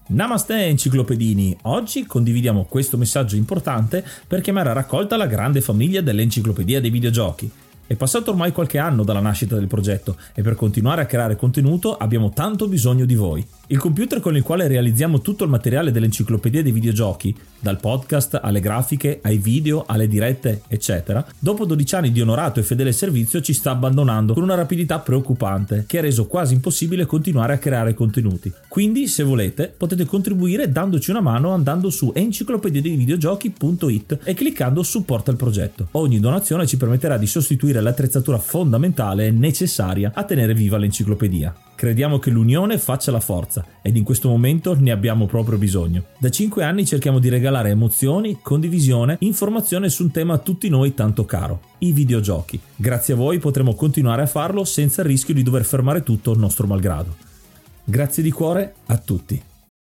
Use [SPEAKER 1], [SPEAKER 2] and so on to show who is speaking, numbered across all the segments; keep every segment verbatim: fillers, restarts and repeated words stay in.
[SPEAKER 1] Namaste enciclopedini, oggi condividiamo questo messaggio importante per chiamare a raccolta la grande famiglia dell'enciclopedia dei videogiochi. È passato ormai qualche anno dalla nascita del progetto e per continuare a creare contenuto abbiamo tanto bisogno di voi. Il computer con il quale realizziamo tutto il materiale dell'enciclopedia dei videogiochi, dal podcast alle grafiche, ai video, alle dirette, eccetera, dopo dodici anni di onorato e fedele servizio ci sta abbandonando con una rapidità preoccupante che ha reso quasi impossibile continuare a creare contenuti. Quindi, se volete, potete contribuire dandoci una mano andando su enciclopedia dei videogiochi punto it e cliccando supporta il progetto. Ogni donazione ci permetterà di sostituire l'attrezzatura fondamentale necessaria a tenere viva l'enciclopedia. Crediamo che l'unione faccia la forza ed in questo momento ne abbiamo proprio bisogno. Da cinque anni cerchiamo di regalare emozioni, condivisione, informazione su un tema a tutti noi tanto caro, i videogiochi. Grazie a voi potremo continuare a farlo senza il rischio di dover fermare tutto nostro malgrado. Grazie di cuore a tutti.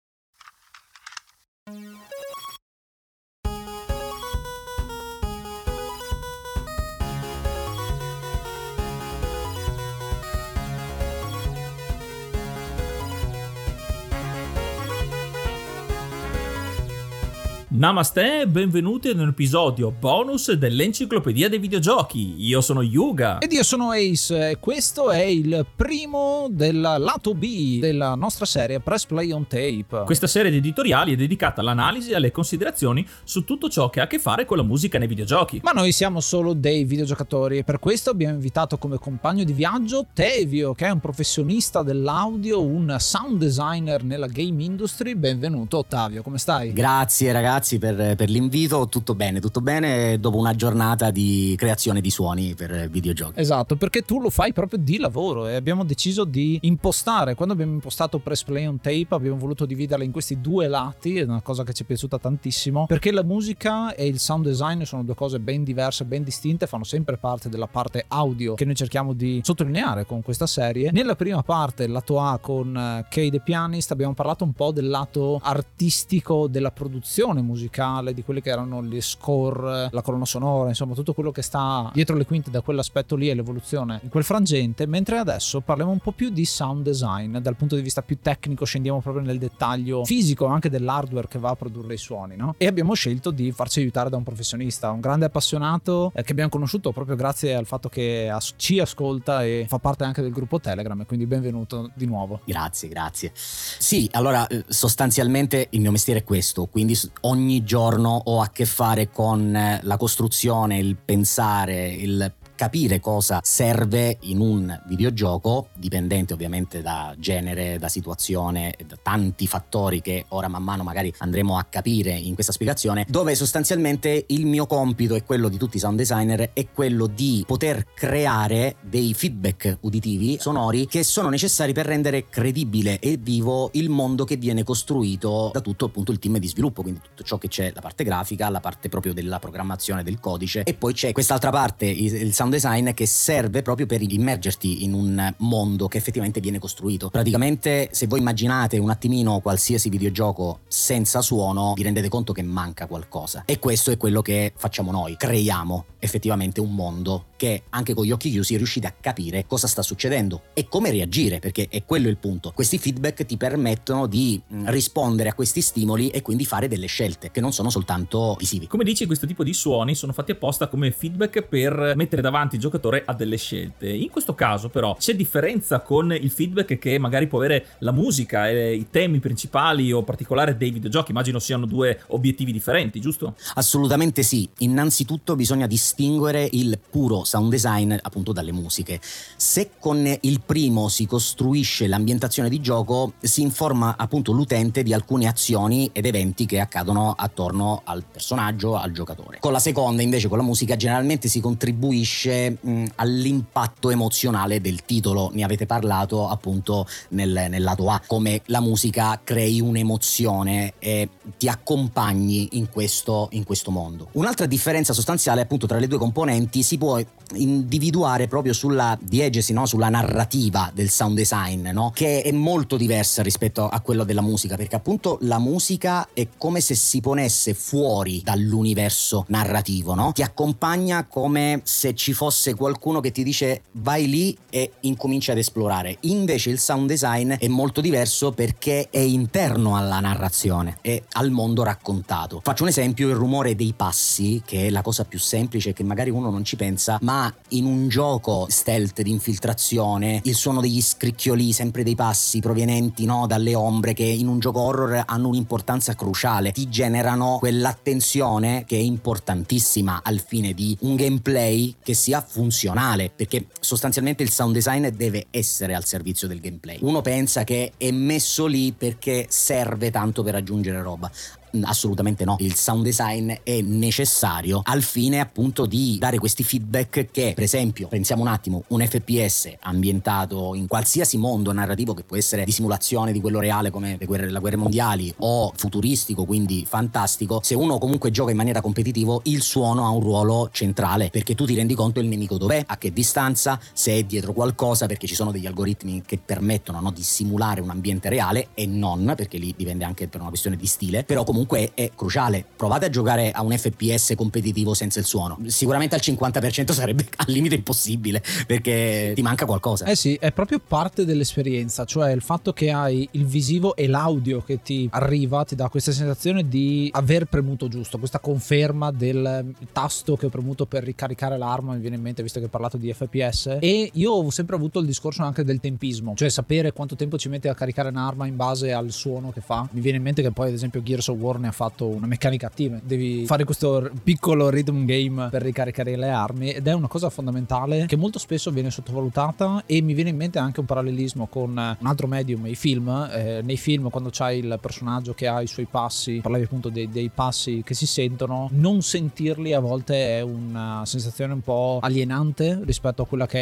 [SPEAKER 1] Namaste e benvenuti ad un episodio bonus dell'enciclopedia dei videogiochi. Io sono Yuga.
[SPEAKER 2] Ed io sono Ace e questo è il primo del lato B della nostra serie Press Play on Tape.
[SPEAKER 1] Questa serie di editoriali è dedicata all'analisi e alle considerazioni su tutto ciò che ha a che fare con la musica nei videogiochi.
[SPEAKER 2] Ma noi siamo solo dei videogiocatori e per questo abbiamo invitato come compagno di viaggio Tevio, che è un professionista dell'audio, un sound designer nella game industry. Benvenuto Ottavio, come stai?
[SPEAKER 3] Grazie ragazzi per, per l'invito, tutto bene, tutto bene dopo una giornata di creazione di suoni per videogiochi.
[SPEAKER 2] Esatto, perché tu lo fai proprio di lavoro e abbiamo deciso di impostare, quando abbiamo impostato Press Play on Tape abbiamo voluto dividerla in questi due lati, è una cosa che ci è piaciuta tantissimo, perché la musica e il sound design sono due cose ben diverse, ben distinte, fanno sempre parte della parte audio che noi cerchiamo di sottolineare con questa serie. Nella prima parte, il lato A con Kay the Pianist, abbiamo parlato un po' del lato artistico della produzione musicale, di quelle che erano le score, la colonna sonora, insomma tutto quello che sta dietro le quinte da quell'aspetto lì e l'evoluzione in quel frangente, mentre adesso parliamo un po' più di sound design dal punto di vista più tecnico, scendiamo proprio nel dettaglio fisico anche dell'hardware che va a produrre i suoni, no? E abbiamo scelto di farci aiutare da un professionista, un grande appassionato eh, che abbiamo conosciuto proprio grazie al fatto che as- ci ascolta e fa parte anche del gruppo Telegram, e quindi benvenuto di nuovo.
[SPEAKER 3] Grazie, grazie. Sì, allora sostanzialmente il mio mestiere è questo, quindi ogni Ogni giorno ho a che fare con la costruzione, il pensare, il capire cosa serve in un videogioco, dipendente ovviamente da genere, da situazione, da tanti fattori che ora man mano magari andremo a capire in questa spiegazione, dove sostanzialmente il mio compito e quello di tutti i sound designer è quello di poter creare dei feedback uditivi, sonori, che sono necessari per rendere credibile e vivo il mondo che viene costruito da tutto appunto il team di sviluppo, quindi tutto ciò che c'è, la parte grafica, la parte proprio della programmazione del codice, e poi c'è quest'altra parte, il sound design, che serve proprio per immergerti in un mondo che effettivamente viene costruito. Praticamente, se voi immaginate un attimino qualsiasi videogioco senza suono, vi rendete conto che manca qualcosa, e questo è quello che facciamo noi. Creiamo effettivamente un mondo che anche con gli occhi chiusi riuscite a capire cosa sta succedendo e come reagire, perché è quello il punto. Questi feedback ti permettono di rispondere a questi stimoli e quindi fare delle scelte che non sono soltanto visivi.
[SPEAKER 1] Come dici, questo tipo di suoni sono fatti apposta come feedback per mettere davanti il giocatore a delle scelte. In questo caso però c'è differenza con il feedback che magari può avere la musica e i temi principali o particolari dei videogiochi? Immagino siano due obiettivi differenti, giusto?
[SPEAKER 3] Assolutamente sì. Innanzitutto bisogna distinguere il puro sound design appunto dalle musiche. Se con il primo si costruisce l'ambientazione di gioco, si informa appunto l'utente di alcune azioni ed eventi che accadono attorno al personaggio, al giocatore. Con la seconda invece, con la musica, generalmente si contribuisce mh, all'impatto emozionale del titolo. Ne avete parlato appunto nel, nel lato A, come la musica crei un'emozione e ti accompagni in questo, in questo mondo. Un'altra differenza sostanziale appunto tra le due componenti si può individuare proprio sulla diegesi, no? Sulla narrativa del sound design, no? Che è molto diversa rispetto a quello della musica, perché appunto la musica è come se si ponesse fuori dall'universo narrativo, no? Ti accompagna come se ci fosse qualcuno che ti dice vai lì e incomincia ad esplorare. Invece il sound design è molto diverso perché è interno alla narrazione e al mondo raccontato. Faccio un esempio: il rumore dei passi, che è la cosa più semplice, che magari uno non ci pensa, ma in un gioco stealth di infiltrazione il suono degli scricchioli sempre dei passi provenienti, no, dalle ombre, che in un gioco horror hanno un'importanza cruciale, ti generano quell'attenzione che è importantissima al fine di un gameplay che sia funzionale, perché sostanzialmente il sound design deve essere al servizio del gameplay. Uno pensa che è messo lì perché serve tanto per aggiungere roba. Assolutamente no, il sound design è necessario al fine appunto di dare questi feedback che, per esempio, pensiamo un attimo, un F P S ambientato in qualsiasi mondo narrativo, che può essere di simulazione di quello reale come le guerre, le guerre mondiali, o futuristico, quindi fantastico, se uno comunque gioca in maniera competitiva il suono ha un ruolo centrale, perché tu ti rendi conto il nemico dov'è, a che distanza, se è dietro qualcosa, perché ci sono degli algoritmi che permettono, no, di simulare un ambiente reale e non, perché lì dipende anche per una questione di stile, però comunque Comunque è cruciale. Provate a giocare a un F P S competitivo senza il suono, sicuramente al cinquanta per cento sarebbe al limite impossibile, perché ti manca qualcosa.
[SPEAKER 2] Eh sì, è proprio parte dell'esperienza, cioè il fatto che hai il visivo e l'audio che ti arriva ti dà questa sensazione di aver premuto giusto, questa conferma del tasto che ho premuto per ricaricare l'arma, mi viene in mente visto che hai parlato di F P S. E io ho sempre avuto il discorso anche del tempismo, cioè sapere quanto tempo ci mette a caricare un'arma in base al suono che fa. Mi viene in mente che poi ad esempio Gears of War ne ha fatto una meccanica attiva, devi fare questo piccolo rhythm game per ricaricare le armi, ed è una cosa fondamentale che molto spesso viene sottovalutata. E mi viene in mente anche un parallelismo con un altro medium, i film. Eh, nei film, quando c'hai il personaggio che ha i suoi passi, parlavi appunto dei, dei passi che si sentono, non sentirli a volte è una sensazione un po' alienante rispetto a quella che è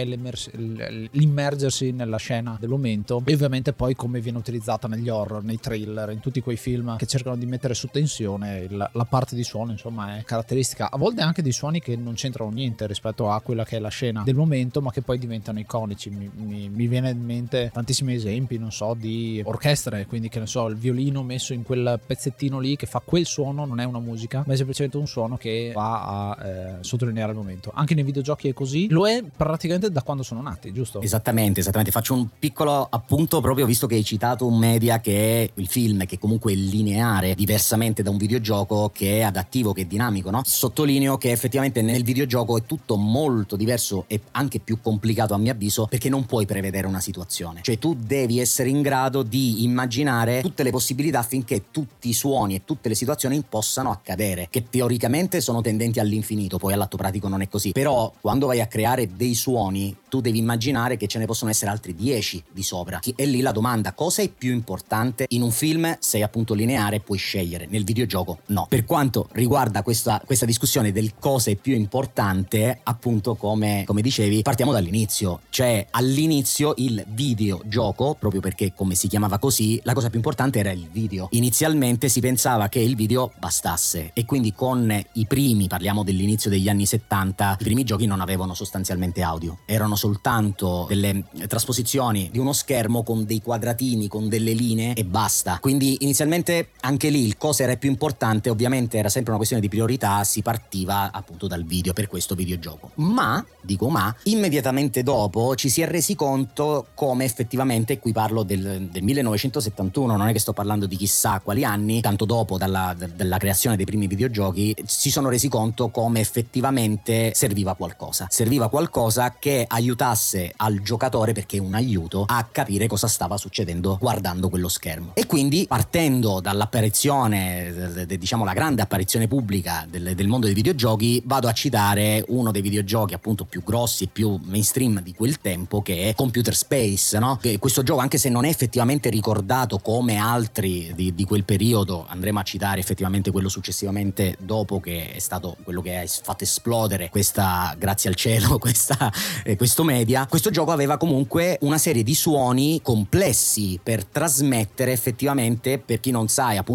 [SPEAKER 2] l'immergersi nella scena del momento. E ovviamente poi come viene utilizzata negli horror, nei thriller, in tutti quei film che cercano di mettere su tensione, la, la parte di suono insomma è caratteristica, a volte anche di suoni che non c'entrano niente rispetto a quella che è la scena del momento, ma che poi diventano iconici. Mi, mi, mi viene in mente tantissimi esempi, non so, di orchestre, quindi che ne so, il violino messo in quel pezzettino lì che fa quel suono, non è una musica ma è semplicemente un suono che va a eh, sottolineare il momento. Anche nei videogiochi è così, lo è praticamente da quando sono nati, giusto?
[SPEAKER 3] Esattamente, esattamente. Faccio un piccolo appunto proprio visto che hai citato un media che è il film, che comunque è lineare, diversamente da un videogioco che è adattivo, che è dinamico, no? Sottolineo che effettivamente nel videogioco è tutto molto diverso e anche più complicato a mio avviso, perché non puoi prevedere una situazione, cioè tu devi essere in grado di immaginare tutte le possibilità affinché tutti i suoni e tutte le situazioni possano accadere, che teoricamente sono tendenti all'infinito, poi all'atto pratico non è così, però quando vai a creare dei suoni tu devi immaginare che ce ne possono essere altri dieci di sopra. E lì la domanda: cosa è più importante? In un film sei appunto lineare, puoi scegliere, nel videogioco no. Per quanto riguarda questa, questa discussione del cosa è più importante, appunto come, come dicevi, partiamo dall'inizio, cioè all'inizio il videogioco, proprio perché come si chiamava così, la cosa più importante era il video. Inizialmente si pensava che il video bastasse e quindi con i primi, parliamo dell'inizio degli anni settanta, i primi giochi non avevano sostanzialmente audio, erano soltanto delle trasposizioni di uno schermo con dei quadratini, con delle linee e basta. Quindi inizialmente anche lì il cosa era più importante, ovviamente era sempre una questione di priorità, si partiva appunto dal video per questo videogioco. Ma, dico ma, immediatamente dopo ci si è resi conto come effettivamente, qui parlo del, del millenovecentosettantuno, non è che sto parlando di chissà quali anni, tanto dopo dalla, dalla creazione dei primi videogiochi, si sono resi conto come effettivamente serviva qualcosa. Serviva qualcosa che aiutasse al giocatore, perché è un aiuto, a capire cosa stava succedendo guardando quello schermo. E quindi partendo dall'apparizione, diciamo la grande apparizione pubblica del, del mondo dei videogiochi, vado a citare uno dei videogiochi appunto più grossi e più mainstream di quel tempo, che è Computer Space, no? Che questo gioco, anche se non è effettivamente ricordato come altri di, di quel periodo, andremo a citare effettivamente quello successivamente dopo, che è stato quello che ha fatto esplodere questa, grazie al cielo, questa, eh, questo media. Questo gioco aveva comunque una serie di suoni complessi per trasmettere effettivamente, per chi non sa, è appunto un gioco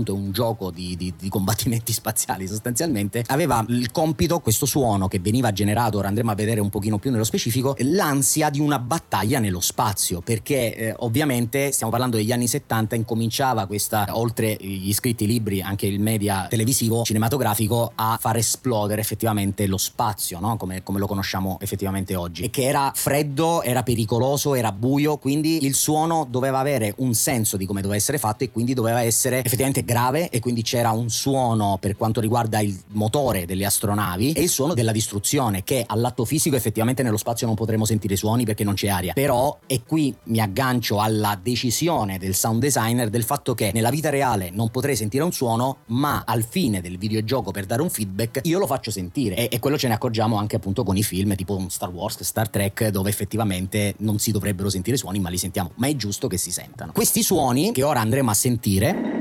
[SPEAKER 3] videogioco di, di, di combattimenti spaziali sostanzialmente, aveva il compito, questo suono che veniva generato, ora andremo a vedere un pochino più nello specifico, l'ansia di una battaglia nello spazio, perché eh, ovviamente stiamo parlando degli anni settanta, incominciava questa, oltre gli scritti libri, anche il media televisivo cinematografico a far esplodere effettivamente lo spazio, no? come, come lo conosciamo effettivamente oggi, e che era freddo, era pericoloso, era buio, quindi il suono doveva avere un senso di come doveva essere fatto e quindi doveva essere effettivamente grave, e quindi c'era un suono per quanto riguarda il motore delle astronavi e il suono della distruzione, che all'atto fisico effettivamente nello spazio non potremo sentire suoni perché non c'è aria, però, e qui mi aggancio alla decisione del sound designer del fatto che nella vita reale non potrei sentire un suono, ma al fine del videogioco, per dare un feedback, io lo faccio sentire, e, e quello ce ne accorgiamo anche appunto con i film tipo Star Wars, Star Trek, dove effettivamente non si dovrebbero sentire suoni ma li sentiamo, ma è giusto che si sentano questi suoni che ora andremo a sentire.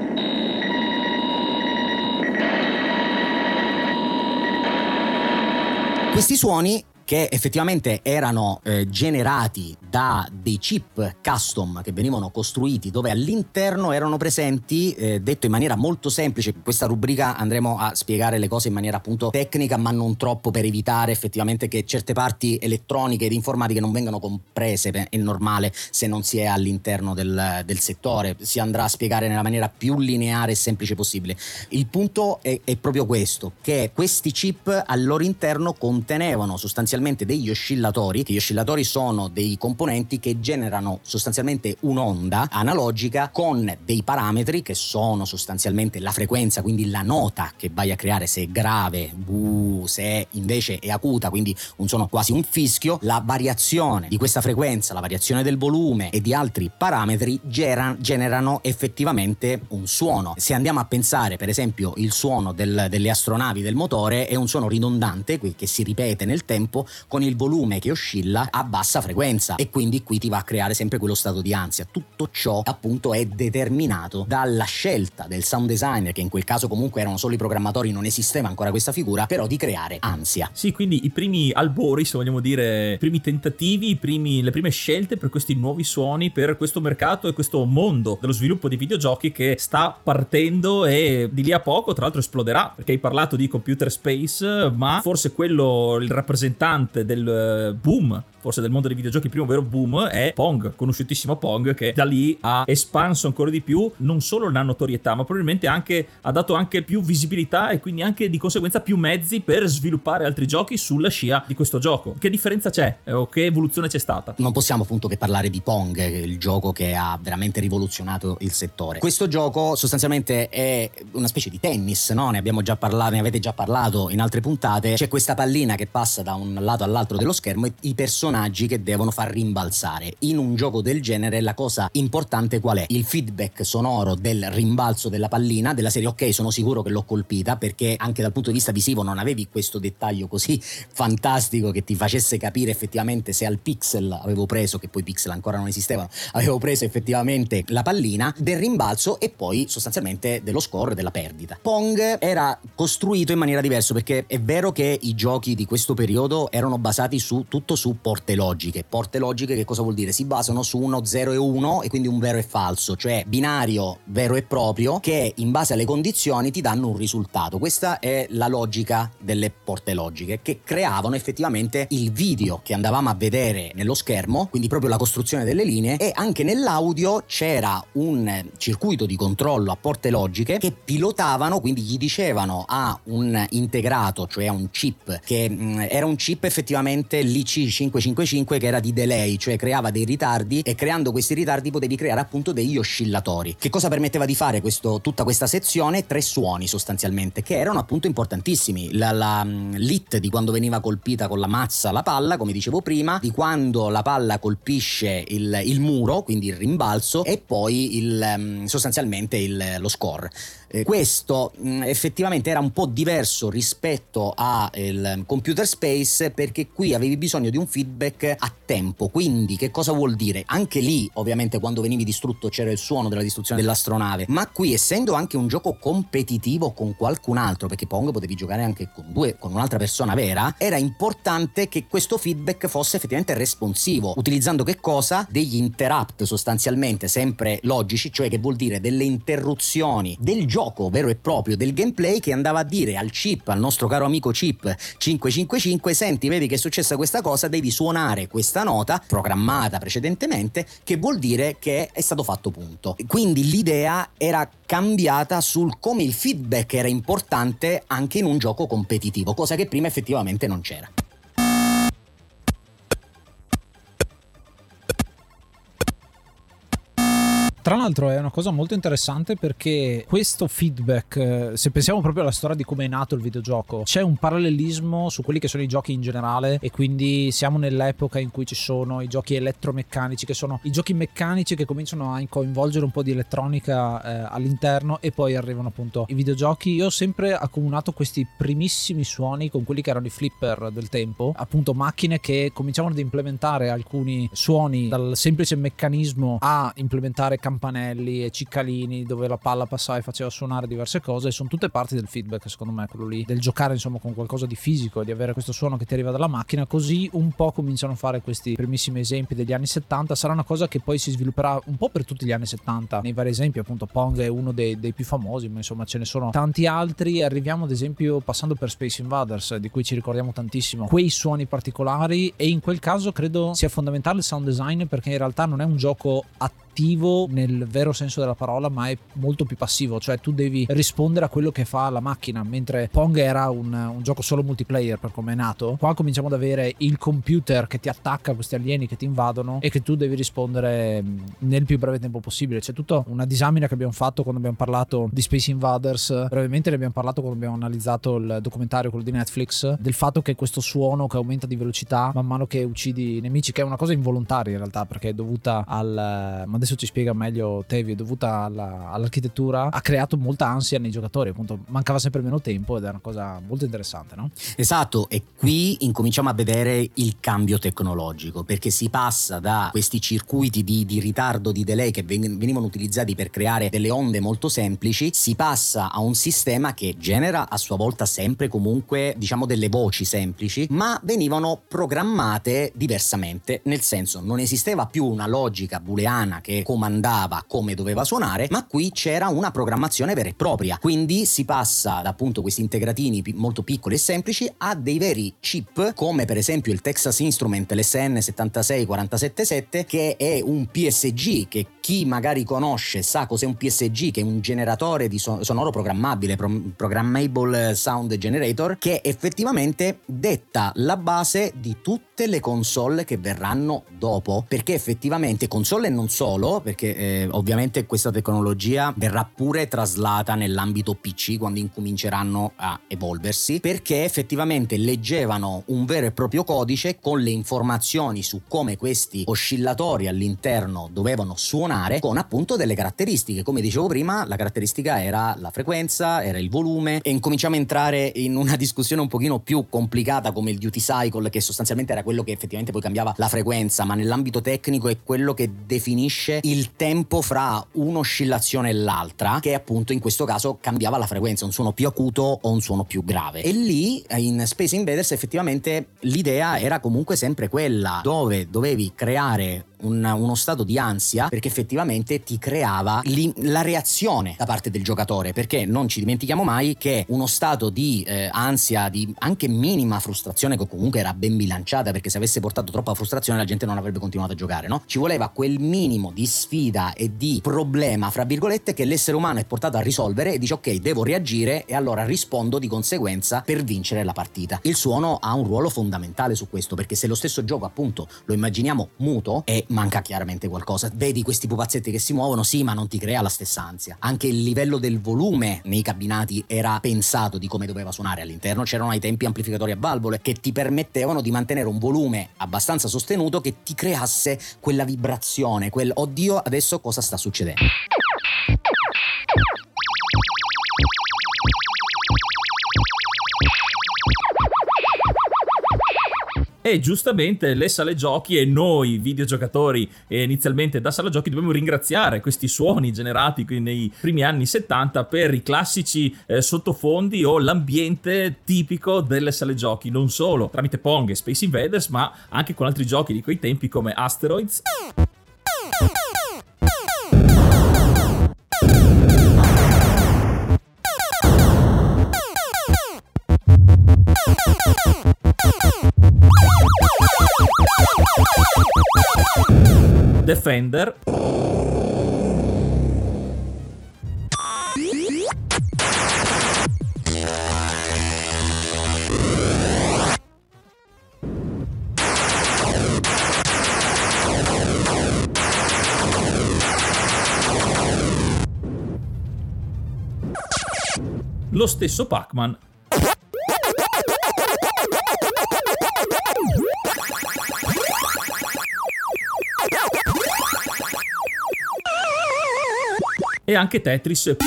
[SPEAKER 3] Questi suoni che effettivamente erano eh, generati da dei chip custom che venivano costruiti, dove all'interno erano presenti, eh, detto in maniera molto semplice, in questa rubrica andremo a spiegare le cose in maniera appunto tecnica ma non troppo, per evitare effettivamente che certe parti elettroniche ed informatiche non vengano comprese, è normale se non si è all'interno del, del settore, si andrà a spiegare nella maniera più lineare e semplice possibile. Il punto è, è proprio questo, che questi chip al loro interno contenevano sostanzialmente degli oscillatori, che gli oscillatori sono dei componenti che generano sostanzialmente un'onda analogica con dei parametri che sono sostanzialmente la frequenza, quindi la nota che vai a creare, se è grave, buh, se invece è acuta, quindi un suono quasi un fischio, la variazione di questa frequenza, la variazione del volume e di altri parametri geran, generano effettivamente un suono. Se andiamo a pensare per esempio il suono del, delle astronavi, del motore, è un suono ridondante che si ripete nel tempo con il volume che oscilla a bassa frequenza, e quindi qui ti va a creare sempre quello stato di ansia. Tutto ciò appunto è determinato dalla scelta del sound designer, che in quel caso comunque erano solo i programmatori, non esisteva ancora questa figura, però di creare ansia.
[SPEAKER 1] Sì, quindi i primi albori, se vogliamo dire, i primi tentativi, i primi, le prime scelte per questi nuovi suoni, per questo mercato e questo mondo dello sviluppo di videogiochi che sta partendo e di lì a poco tra l'altro esploderà, perché hai parlato di computer space, ma forse quello, il rappresentante del boom, forse del mondo dei videogiochi, il primo vero boom è Pong, conosciutissimo Pong, che da lì ha espanso ancora di più non solo la notorietà, ma probabilmente anche ha dato anche più visibilità e quindi anche di conseguenza più mezzi per sviluppare altri giochi sulla scia di questo gioco. Che differenza c'è o che evoluzione c'è stata?
[SPEAKER 3] Non possiamo appunto che parlare di Pong, il gioco che ha veramente rivoluzionato il settore. Questo gioco sostanzialmente è una specie di tennis, no? Ne abbiamo già parlato, ne avete già parlato in altre puntate. C'è questa pallina che passa da un lato all'altro dello schermo e i personaggi che devono far rimbalzare. In un gioco del genere la cosa importante qual è? Il feedback sonoro del rimbalzo della pallina, della serie ok, sono sicuro che l'ho colpita, perché anche dal punto di vista visivo non avevi questo dettaglio così fantastico che ti facesse capire effettivamente se al pixel avevo preso, che poi pixel ancora non esistevano, avevo preso effettivamente la pallina, del rimbalzo e poi sostanzialmente dello score, della perdita. Pong era costruito in maniera diversa, perché è vero che i giochi di questo periodo erano basati su tutto su porte logiche. Porte logiche che cosa vuol dire? Si basano su uno zero e uno e quindi un vero e falso, cioè binario vero e proprio che in base alle condizioni ti danno un risultato. Questa è la logica delle porte logiche, che creavano effettivamente il video che andavamo a vedere nello schermo, quindi proprio la costruzione delle linee, e anche nell'audio c'era un circuito di controllo a porte logiche che pilotavano, quindi gli dicevano a un integrato, cioè a un chip, che mh, era un chip effettivamente l'I C cinquecentocinquantacinque, che era di delay, cioè creava dei ritardi, e creando questi ritardi potevi creare appunto degli oscillatori. Che cosa permetteva di fare questo, tutta questa sezione? Tre suoni sostanzialmente, che erano appunto importantissimi. La, la l'hit di quando veniva colpita con la mazza la palla, come dicevo prima, di quando la palla colpisce il, il muro, quindi il rimbalzo, e poi il, sostanzialmente il, lo score. Eh, questo mh, effettivamente era un po' diverso rispetto al computer space, perché qui avevi bisogno di un feedback a tempo. Quindi che cosa vuol dire? Anche lì ovviamente quando venivi distrutto c'era il suono della distruzione dell'astronave, ma qui essendo anche un gioco competitivo con qualcun altro, perché Pong potevi giocare anche con due, con un'altra persona vera, era importante che questo feedback fosse effettivamente responsivo, utilizzando che cosa? Degli interrupt sostanzialmente sempre logici, cioè che vuol dire delle interruzioni del gioco vero e proprio, del gameplay, che andava a dire al chip, al nostro caro amico chip cinquecentocinquantacinque: senti, vedi che è successa questa cosa, devi suonare questa nota programmata precedentemente, che vuol dire che è stato fatto punto. Quindi l'idea era cambiata sul come il feedback era importante anche in un gioco competitivo, cosa che prima effettivamente non c'era.
[SPEAKER 2] Tra l'altro è una cosa molto interessante perché questo feedback, se pensiamo proprio alla storia di come è nato il videogioco, c'è un parallelismo su quelli che sono i giochi in generale, e quindi siamo nell'epoca in cui ci sono i giochi elettromeccanici, che sono i giochi meccanici che cominciano a coinvolgere un po' di elettronica eh, all'interno, e poi arrivano appunto i videogiochi. Io ho sempre accomunato questi primissimi suoni con quelli che erano i flipper del tempo, appunto macchine che cominciavano ad implementare alcuni suoni dal semplice meccanismo a implementare campanelli e ciccalini dove la palla passava e faceva suonare diverse cose, e sono tutte parti del feedback, secondo me, quello lì del giocare insomma con qualcosa di fisico e di avere questo suono che ti arriva dalla macchina. Così un po' cominciano a fare questi primissimi esempi degli anni settanta. Sarà una cosa che poi si svilupperà un po' per tutti gli anni settanta nei vari esempi, appunto Pong è uno dei, dei più famosi, ma insomma ce ne sono tanti altri. Arriviamo ad esempio passando per Space Invaders, di cui ci ricordiamo tantissimo quei suoni particolari, e in quel caso credo sia fondamentale il sound design, perché in realtà non è un gioco attivo nel vero senso della parola, ma è molto più passivo, cioè tu devi rispondere a quello che fa la macchina, mentre Pong era un, un gioco solo multiplayer per come è nato. Qua cominciamo ad avere il computer che ti attacca, questi alieni che ti invadono, e che tu devi rispondere nel più breve tempo possibile. C'è tutta una disamina che abbiamo fatto quando abbiamo parlato di Space Invaders, brevemente ne abbiamo parlato quando abbiamo analizzato il documentario, quello di Netflix, del fatto che questo suono che aumenta di velocità man mano che uccidi i nemici, che è una cosa involontaria in realtà, perché è dovuta al... ma adesso ci spiega meglio Tevi, è dovuta alla, all'architettura, ha creato molta ansia nei giocatori, appunto mancava sempre meno tempo, ed è una cosa molto interessante, no?
[SPEAKER 3] Esatto, e qui incominciamo a vedere il cambio tecnologico, perché si passa da questi circuiti di, di ritardo, di delay che venivano utilizzati per creare delle onde molto semplici, si passa a un sistema che genera a sua volta sempre comunque diciamo delle voci semplici, ma venivano programmate diversamente, nel senso non esisteva più una logica booleana che comandava come doveva suonare, ma qui c'era una programmazione vera e propria. Quindi si passa da appunto questi integratini molto piccoli e semplici a dei veri chip, come per esempio il Texas Instrument, l'S N sette sei quattro sette sette, che è un P S G, che chi magari conosce sa cos'è un P S G, che è un generatore di sonoro programmabile, Programmable Sound Generator, che effettivamente detta la base di tutte le console che verranno dopo, perché effettivamente console e non solo, perché eh, ovviamente questa tecnologia verrà pure traslata nell'ambito P C quando incominceranno a evolversi, perché effettivamente leggevano un vero e proprio codice con le informazioni su come questi oscillatori all'interno dovevano suonare, con appunto delle caratteristiche. Come dicevo prima, la caratteristica era la frequenza, era il volume, e incominciamo a entrare in una discussione un pochino più complicata come il duty cycle, che sostanzialmente era quello che effettivamente poi cambiava la frequenza, ma nell'ambito tecnico è quello che definisce il tempo fra un'oscillazione e l'altra, che appunto in questo caso cambiava la frequenza, un suono più acuto o un suono più grave. E lì in Space Invaders effettivamente l'idea era comunque sempre quella, dove dovevi creare Un, uno stato di ansia, perché effettivamente ti creava la reazione da parte del giocatore, perché non ci dimentichiamo mai che uno stato di eh, ansia, di anche minima frustrazione, che comunque era ben bilanciata, perché se avesse portato troppa frustrazione la gente non avrebbe continuato a giocare, no? Ci voleva quel minimo di sfida e di problema, fra virgolette, che l'essere umano è portato a risolvere, e dice ok, devo reagire e allora rispondo di conseguenza per vincere la partita. Il suono ha un ruolo fondamentale su questo, perché se lo stesso gioco appunto lo immaginiamo muto, è manca chiaramente qualcosa. Vedi questi pupazzetti che si muovono, sì, ma non ti crea la stessa ansia. Anche il livello del volume nei cabinati era pensato di come doveva suonare. All'interno c'erano ai tempi amplificatori a valvole che ti permettevano di mantenere un volume abbastanza sostenuto che ti creasse quella vibrazione, quel oddio adesso cosa sta succedendo.
[SPEAKER 1] E giustamente le sale giochi e noi videogiocatori e inizialmente da sala giochi dobbiamo ringraziare questi suoni generati nei primi anni settanta per i classici eh, sottofondi o l'ambiente tipico delle sale giochi, non solo tramite Pong e Space Invaders ma anche con altri giochi di quei tempi come Asteroids. Defender. Lo stesso Pac-Man. E anche Tetris.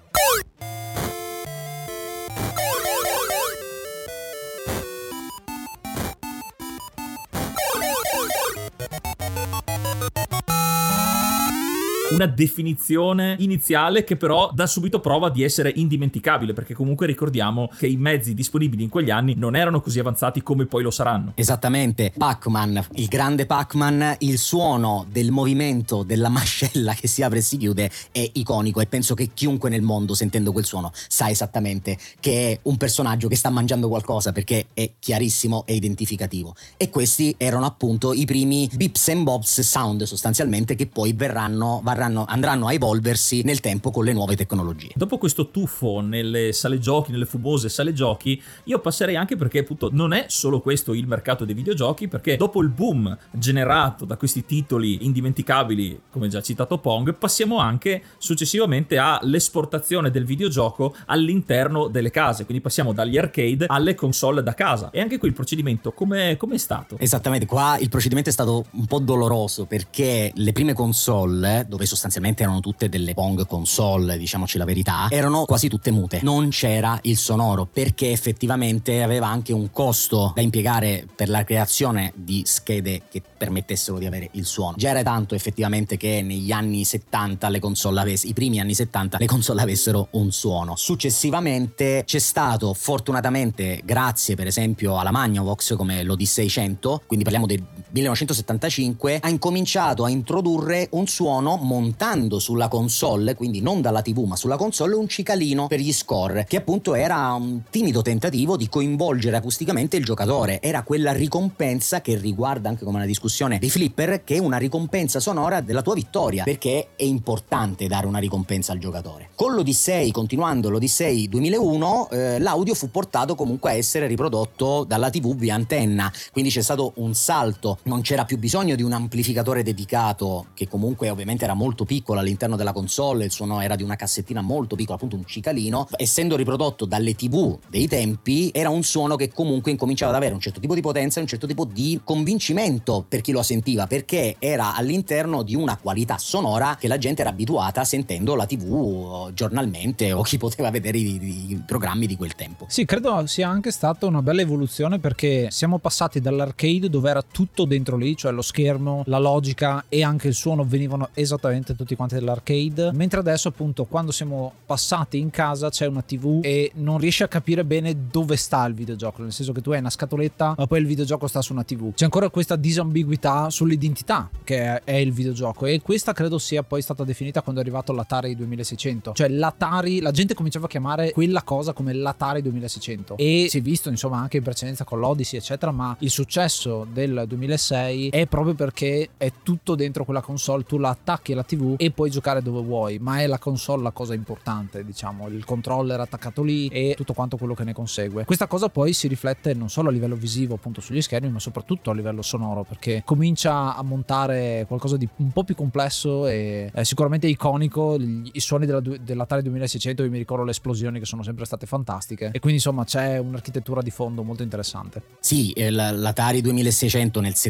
[SPEAKER 1] Una definizione iniziale che però dà subito prova di essere indimenticabile, perché comunque ricordiamo che i mezzi disponibili in quegli anni non erano così avanzati come poi lo saranno.
[SPEAKER 3] Esattamente, Pac-Man, il grande Pac-Man, il suono del movimento della mascella che si apre e si chiude è iconico e penso che chiunque nel mondo sentendo quel suono sa esattamente che è un personaggio che sta mangiando qualcosa, perché è chiarissimo e identificativo. E questi erano appunto i primi Bips and Bobs sound, sostanzialmente, che poi verranno varranno andranno a evolversi nel tempo con le nuove tecnologie.
[SPEAKER 1] Dopo questo tuffo nelle sale giochi, nelle fumose sale giochi, io passerei anche, perché appunto non è solo questo il mercato dei videogiochi, perché dopo il boom generato da questi titoli indimenticabili come già citato Pong, passiamo anche successivamente all'esportazione del videogioco all'interno delle case, quindi passiamo dagli arcade alle console da casa. E anche qui il procedimento come è stato?
[SPEAKER 3] Esattamente, qua il procedimento è stato un po' doloroso, perché le prime console, dove sostanzialmente erano tutte delle Pong console, diciamoci la verità, erano quasi tutte mute, non c'era il sonoro, perché effettivamente aveva anche un costo da impiegare per la creazione di schede che permettessero di avere il suono. Già era tanto effettivamente che negli anni settanta le console avessero, i primi anni settanta le console avessero un suono. Successivamente c'è stato, fortunatamente grazie per esempio alla Magnavox, come l'Odyssey cento, quindi parliamo del millenovecentosettantacinque, ha incominciato a introdurre un suono montando sulla console, quindi non dalla tivù ma sulla console, un cicalino per gli score, che appunto era un timido tentativo di coinvolgere acusticamente il giocatore. Era quella ricompensa che riguarda anche come una discussione dei flipper, che è una ricompensa sonora della tua vittoria, perché è importante dare una ricompensa al giocatore. Con l'Odyssey, continuando l'Odyssey duemilauno, eh, l'audio fu portato comunque a essere riprodotto dalla tivù via antenna, quindi c'è stato un salto, non c'era più bisogno di un amplificatore dedicato, che comunque ovviamente era molto piccolo all'interno della console, il suono era di una cassettina molto piccola, appunto un cicalino. Essendo riprodotto dalle tivù dei tempi, era un suono che comunque incominciava ad avere un certo tipo di potenza e un certo tipo di convincimento per chi lo sentiva, perché era all'interno di una qualità sonora che la gente era abituata sentendo la tivù giornalmente o chi poteva vedere i, i programmi di quel tempo.
[SPEAKER 2] Sì, credo sia anche stata una bella evoluzione, perché siamo passati dall'arcade, dove era tutto dentro lì, cioè lo schermo, la logica e anche il suono venivano esattamente tutti quanti dell'arcade, mentre adesso appunto quando siamo passati in casa c'è una tivù e non riesci a capire bene dove sta il videogioco, nel senso che tu hai una scatoletta ma poi il videogioco sta su una tivù. C'è ancora questa disambiguità sull'identità che è il videogioco, e questa credo sia poi stata definita quando è arrivato l'Atari duemilaseicento, cioè l'Atari, la gente cominciava a chiamare quella cosa come l'Atari duemilaseicento, e si è visto insomma anche in precedenza con l'Odyssey eccetera, ma il successo del duemilasei è proprio perché è tutto dentro quella console, tu la attacchi alla tivù e puoi giocare dove vuoi, ma è la console la cosa importante, diciamo, il controller attaccato lì e tutto quanto quello che ne consegue. Questa cosa poi si riflette non solo a livello visivo appunto sugli schermi, ma soprattutto a livello sonoro, perché comincia a montare qualcosa di un po' più complesso e è sicuramente iconico. I suoni della, dell'Atari duemilaseicento, io mi ricordo le esplosioni che sono sempre state fantastiche, e quindi insomma c'è un'architettura di fondo molto interessante.
[SPEAKER 3] Sì, l'Atari duemilaseicento nel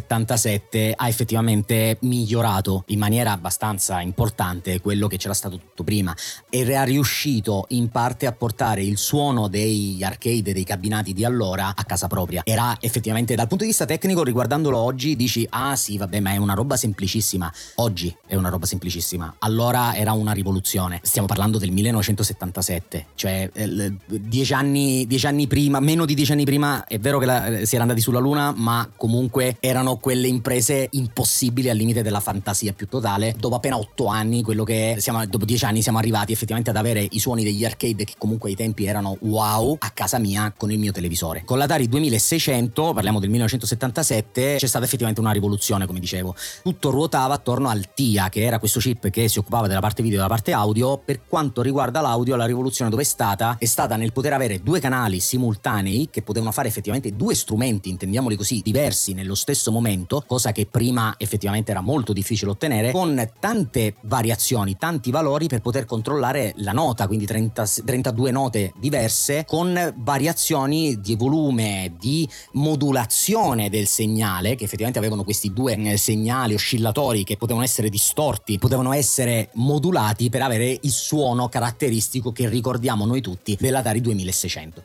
[SPEAKER 3] settantasette ha effettivamente migliorato in maniera abbastanza importante quello che c'era stato tutto prima, e era riuscito in parte a portare il suono degli arcade, dei cabinati di allora, a casa propria. Era effettivamente, dal punto di vista tecnico, riguardandolo oggi dici ah sì vabbè, ma è una roba semplicissima. Oggi è una roba semplicissima, allora era una rivoluzione. Stiamo parlando del millenovecentosettantasette, cioè eh, dieci anni dieci anni prima, meno di dieci anni prima, è vero che la, si era andati sulla luna, ma comunque erano quelle imprese impossibili al limite della fantasia più totale. Dopo appena otto anni, quello che siamo, dopo dieci anni siamo arrivati effettivamente ad avere i suoni degli arcade che comunque ai tempi erano wow a casa mia con il mio televisore. Con l'Atari duemilaseicento, parliamo del millenovecentosettantasette, c'è stata effettivamente una rivoluzione, come dicevo. Tutto ruotava attorno al T I A, che era questo chip che si occupava della parte video e della parte audio. Per quanto riguarda l'audio, la rivoluzione dove è stata? È stata nel poter avere due canali simultanei che potevano fare effettivamente due strumenti, intendiamoli così, diversi nello stesso momento, cosa che prima effettivamente era molto difficile ottenere, con tante variazioni, tanti valori per poter controllare la nota, quindi trenta, trentadue note diverse con variazioni di volume, di modulazione del segnale, che effettivamente avevano questi due eh, segnali oscillatori che potevano essere distorti, potevano essere modulati per avere il suono caratteristico che ricordiamo noi tutti dell'Atari duemilaseicento.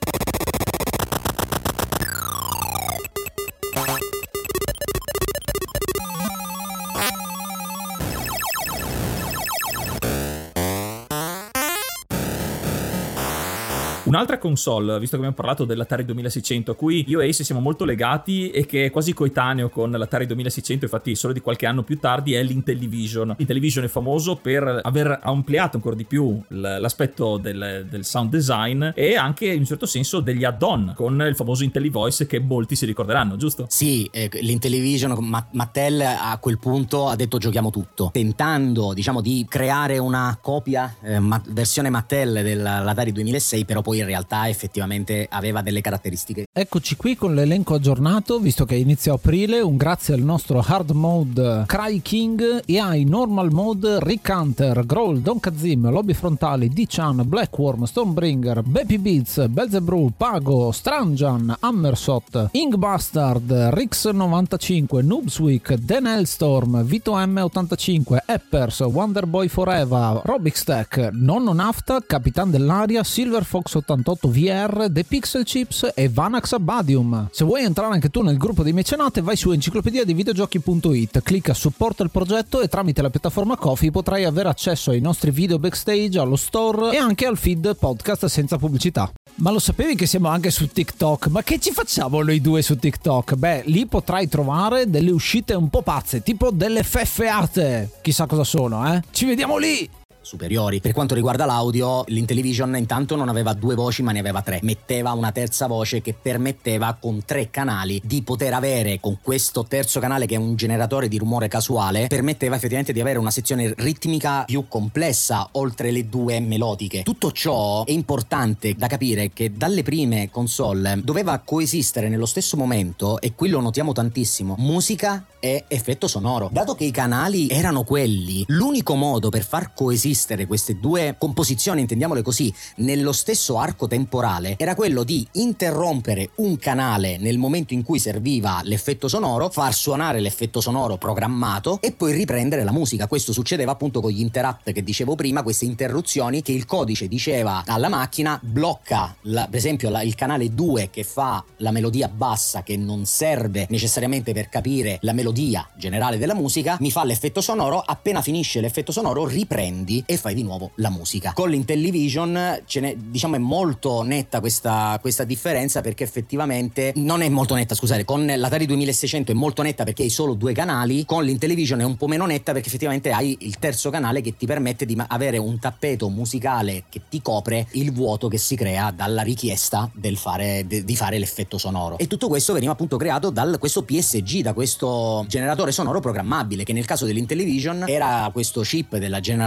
[SPEAKER 1] Un'altra console, visto che abbiamo parlato dell'Atari duemilaseicento, a cui io e Ace siamo molto legati e che è quasi coetaneo con l'Atari duemilaseicento, infatti solo di qualche anno più tardi, è l'Intellivision. L'Intellivision è famoso per aver ampliato ancora di più l'aspetto del, del sound design e anche in un certo senso degli add-on con il famoso IntelliVoice che molti si ricorderanno, giusto?
[SPEAKER 3] Sì, eh, l'Intellivision, Mattel a quel punto ha detto giochiamo tutto, tentando diciamo di creare una copia eh, ma- versione Mattel dell'Atari duemilasei, però poi in realtà effettivamente aveva delle caratteristiche.
[SPEAKER 2] Eccoci qui con l'elenco aggiornato, visto che inizia aprile. Un grazie al nostro hard mode Cry King e ai normal mode Rick Hunter, Growl, Don Kazim, Lobby Frontali, D-Chan, Blackworm, Stormbringer, Baby Beats, Belzebrew, Pago, Stranjan, Hammersot, Inkbastard, Rix novantacinque, Noobsweek, Dan Hellstorm, Vito M ottantacinque, Eppers, Wonderboy Forever, Robixtech, Nonno Nafta, Capitan dell'Aria, Silver Fox ottantotto V R, The Pixel Chips e Vanax Abadium. Se vuoi entrare anche tu nel gruppo dei mecenate, vai su enciclopedia dei videogiochi punto it, clicca supporta il progetto e tramite la piattaforma Ko-fi potrai avere accesso ai nostri video backstage, allo store e anche al feed podcast senza pubblicità. Ma lo sapevi che siamo anche su TikTok? Ma che ci facciamo noi due su TikTok? Beh, lì potrai trovare delle uscite un po' pazze, tipo delle feffeate. Chissà cosa sono, eh? Ci vediamo lì!
[SPEAKER 3] Superiori. Per quanto riguarda l'audio, l'Intellivision intanto non aveva due voci ma ne aveva tre, metteva una terza voce che permetteva con tre canali di poter avere, con questo terzo canale che è un generatore di rumore casuale, permetteva effettivamente di avere una sezione ritmica più complessa oltre le due melodiche. Tutto ciò è importante da capire, che dalle prime console doveva coesistere nello stesso momento, e qui lo notiamo tantissimo, musica e effetto sonoro. Dato che i canali erano quelli, l'unico modo per far coesistere queste due composizioni, intendiamole così, nello stesso arco temporale era quello di interrompere un canale nel momento in cui serviva l'effetto sonoro, far suonare l'effetto sonoro programmato e poi riprendere la musica. Questo succedeva appunto con gli interrupt che dicevo prima, queste interruzioni che il codice diceva alla macchina blocca la, per esempio la, il canale due che fa la melodia bassa, che non serve necessariamente per capire la melodia generale della musica, mi fa l'effetto sonoro, appena finisce l'effetto sonoro riprendi e fai di nuovo la musica. Con l'Intellivision ce ne, diciamo è molto netta questa, questa differenza, perché effettivamente non è molto netta, scusate, con l'Atari duemilaseicento è molto netta perché hai solo due canali, con l'Intellivision è un po' meno netta perché effettivamente hai il terzo canale che ti permette di avere un tappeto musicale che ti copre il vuoto che si crea dalla richiesta del fare, de, di fare l'effetto sonoro. E tutto questo veniva appunto creato da questo P S G, da questo generatore sonoro programmabile, che nel caso dell'Intellivision era questo chip della General Instrument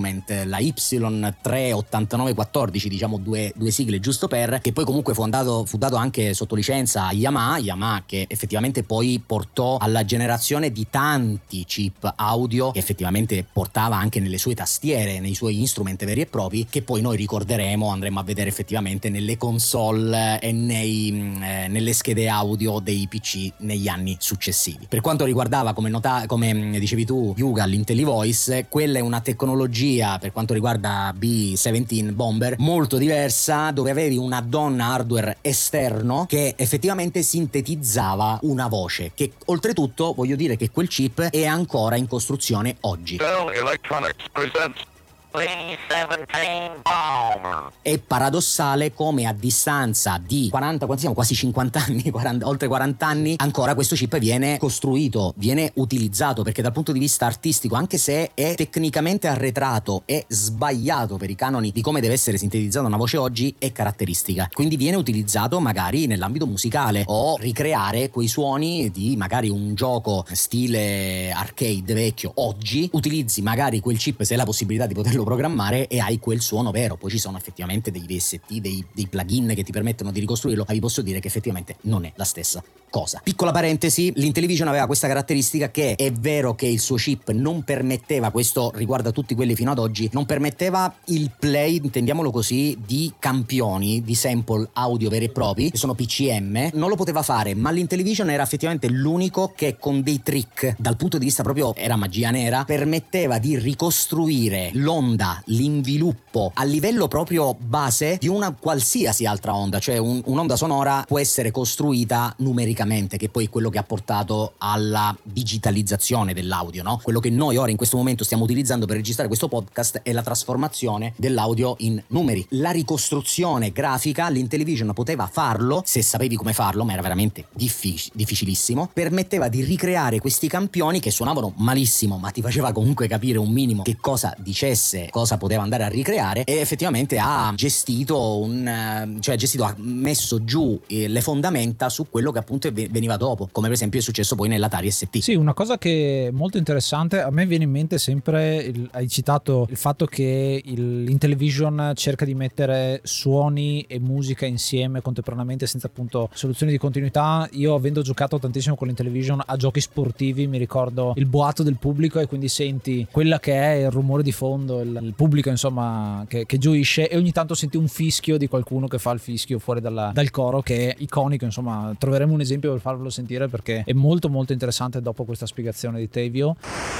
[SPEAKER 3] Instrument, la Y tre ottantanove quattordici, diciamo due, due sigle giusto per, che poi comunque fu, andato, fu dato anche sotto licenza a Yamaha, Yamaha che effettivamente poi portò alla generazione di tanti chip audio che effettivamente portava anche nelle sue tastiere, nei suoi instrument veri e propri, che poi noi ricorderemo, andremo a vedere effettivamente nelle console e nei, eh, nelle schede audio dei P C negli anni successivi. Per quanto riguardava, come, nota, come dicevi tu, Yuga, l'IntelliVoice, quella è una tecnologia per quanto riguarda B diciannove Bomber molto diversa, dove avevi un add-on hardware esterno che effettivamente sintetizzava una voce, che oltretutto voglio dire che quel chip è ancora in costruzione oggi.
[SPEAKER 4] Bell Electronics presents B diciannove Bomber.
[SPEAKER 3] È paradossale come a distanza di quaranta, quanti siamo? Quasi cinquanta anni, quaranta, oltre quaranta anni, ancora questo chip viene costruito, viene utilizzato, perché dal punto di vista artistico, anche se è tecnicamente arretrato e sbagliato per i canoni di come deve essere sintetizzata una voce oggi, è caratteristica. Quindi viene utilizzato magari nell'ambito musicale, o ricreare quei suoni di magari un gioco stile arcade vecchio. Oggi utilizzi magari quel chip, se hai la possibilità di poterlo programmare, e hai quel suono vero. Poi ci sono effettivamente dei V S T, dei, dei plugin che ti permettono di ricostruirlo, ma vi posso dire che effettivamente non è la stessa cosa. Piccola parentesi, l'Intellivision aveva questa caratteristica, che è vero che il suo chip non permetteva, questo riguarda tutti quelli fino ad oggi, non permetteva il play, intendiamolo così, di campioni, di sample audio veri e propri, che sono P C M, non lo poteva fare, ma l'Intellivision era effettivamente l'unico che con dei trick, dal punto di vista proprio, era magia nera, permetteva di ricostruire l'onda, l'inviluppo a livello proprio base di una qualsiasi altra onda, cioè un, un'onda sonora può essere costruita numericamente, che poi è quello che ha portato alla digitalizzazione dell'audio, no? Quello che noi ora in questo momento stiamo utilizzando per registrare questo podcast è la trasformazione dell'audio in numeri. La ricostruzione grafica, l'Intellivision poteva farlo, se sapevi come farlo, ma era veramente diffic- difficilissimo, permetteva di ricreare questi campioni che suonavano malissimo, ma ti faceva comunque capire un minimo che cosa dicesse, cosa poteva andare a ricreare, e effettivamente ha gestito un cioè ha gestito ha messo giù eh, le fondamenta su quello che appunto veniva dopo, come per esempio è successo poi nell'Atari S T.
[SPEAKER 2] Sì, una cosa che è molto interessante, a me viene in mente sempre il, hai citato il fatto che il, l'Intellivision cerca di mettere suoni e musica insieme contemporaneamente senza appunto soluzioni di continuità. Io, avendo giocato tantissimo con l'Intellivision a giochi sportivi, mi ricordo il boato del pubblico, e quindi senti quella che è il rumore di fondo, il, il pubblico insomma che, che gioisce, e ogni tanto senti un fischio di qualcuno che fa il fischio fuori dalla, dal coro, che è iconico. Insomma, troveremo un esempio per farvelo sentire, perché è molto molto interessante dopo questa spiegazione di Tevio.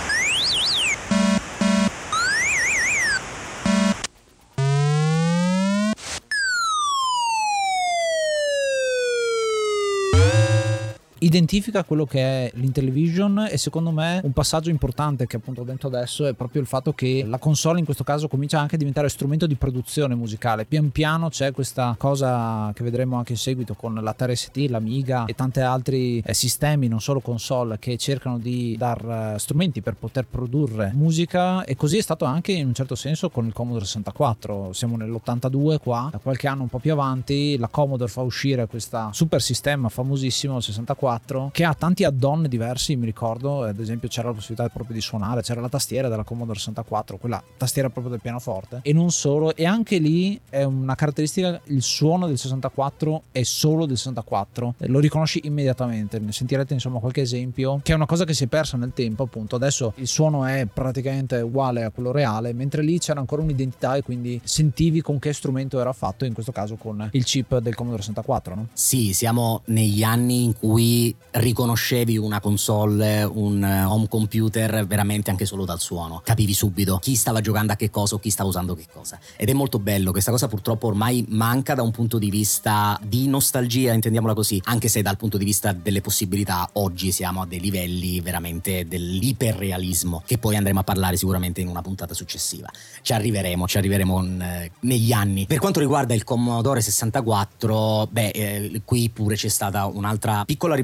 [SPEAKER 2] Identifica quello che è l'Intellivision, e secondo me un passaggio importante che appunto ho detto adesso è proprio il fatto che la console in questo caso comincia anche a diventare strumento di produzione musicale. Pian piano c'è questa cosa che vedremo anche in seguito con l'Atari S T, l'Amiga e tanti altri eh, sistemi, non solo console, che cercano di dar uh, strumenti per poter produrre musica, e così è stato anche in un certo senso con il Commodore sessantaquattro. Siamo nell'ottantadue qua, da qualche anno un po' più avanti la Commodore fa uscire questo super sistema famosissimo, il sessantaquattro, che ha tanti add-on diversi. Mi ricordo ad esempio c'era la possibilità proprio di suonare, c'era la tastiera della Commodore sessantaquattro, quella tastiera proprio del pianoforte, e non solo, e anche lì è una caratteristica, il suono del sessantaquattro è solo del sessantaquattro, lo riconosci immediatamente, ne sentirete insomma qualche esempio, che è una cosa che si è persa nel tempo. Appunto adesso il suono è praticamente uguale a quello reale, mentre lì c'era ancora un'identità, e quindi sentivi con che strumento era fatto, in questo caso con il chip del Commodore sessantaquattro, no?
[SPEAKER 3] Sì, siamo negli anni in cui riconoscevi una console, un home computer veramente anche solo dal suono, capivi subito chi stava giocando a che cosa o chi stava usando che cosa, ed è molto bello. Questa cosa purtroppo ormai manca da un punto di vista di nostalgia, intendiamola così, anche se dal punto di vista delle possibilità oggi siamo a dei livelli veramente dell'iperrealismo, che poi andremo a parlare sicuramente in una puntata successiva. Ci arriveremo, ci arriveremo in, negli anni. Per quanto riguarda il Commodore sessantaquattro, beh, eh, qui pure c'è stata un'altra piccola rivoluzione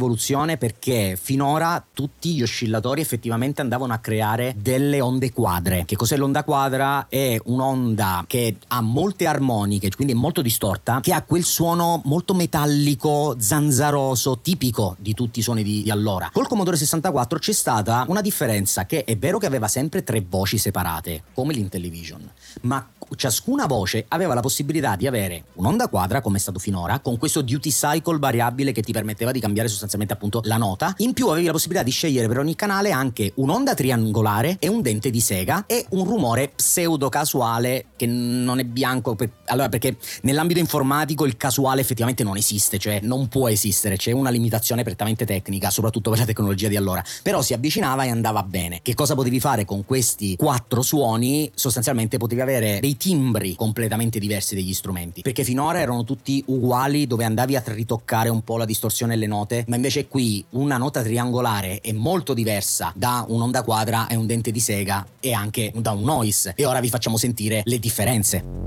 [SPEAKER 3] un'evoluzione, perché finora tutti gli oscillatori effettivamente andavano a creare delle onde quadre. Che cos'è l'onda quadra? È un'onda che ha molte armoniche, quindi è molto distorta, che ha quel suono molto metallico, zanzaroso, tipico di tutti i suoni di, di allora. Col Commodore sessantaquattro c'è stata una differenza, che è vero che aveva sempre tre voci separate come l'Intellivision, ma ciascuna voce aveva la possibilità di avere un'onda quadra, come è stato finora, con questo duty cycle variabile che ti permetteva di cambiare sostanzialmente appunto la nota. In più avevi la possibilità di scegliere per ogni canale anche un'onda triangolare e un dente di sega e un rumore pseudo casuale che non è bianco per... allora, perché nell'ambito informatico il casuale effettivamente non esiste, cioè non può esistere, c'è una limitazione prettamente tecnica, soprattutto per la tecnologia di allora, però si avvicinava e andava bene. Che cosa potevi fare con questi quattro suoni? Sostanzialmente potevi avere dei timbri completamente diversi degli strumenti, perché finora erano tutti uguali, dove andavi a ritoccare un po' la distorsione delle note, ma invece qui una nota triangolare è molto diversa da un'onda quadra e un dente di sega e anche da un noise. E ora vi facciamo sentire le differenze.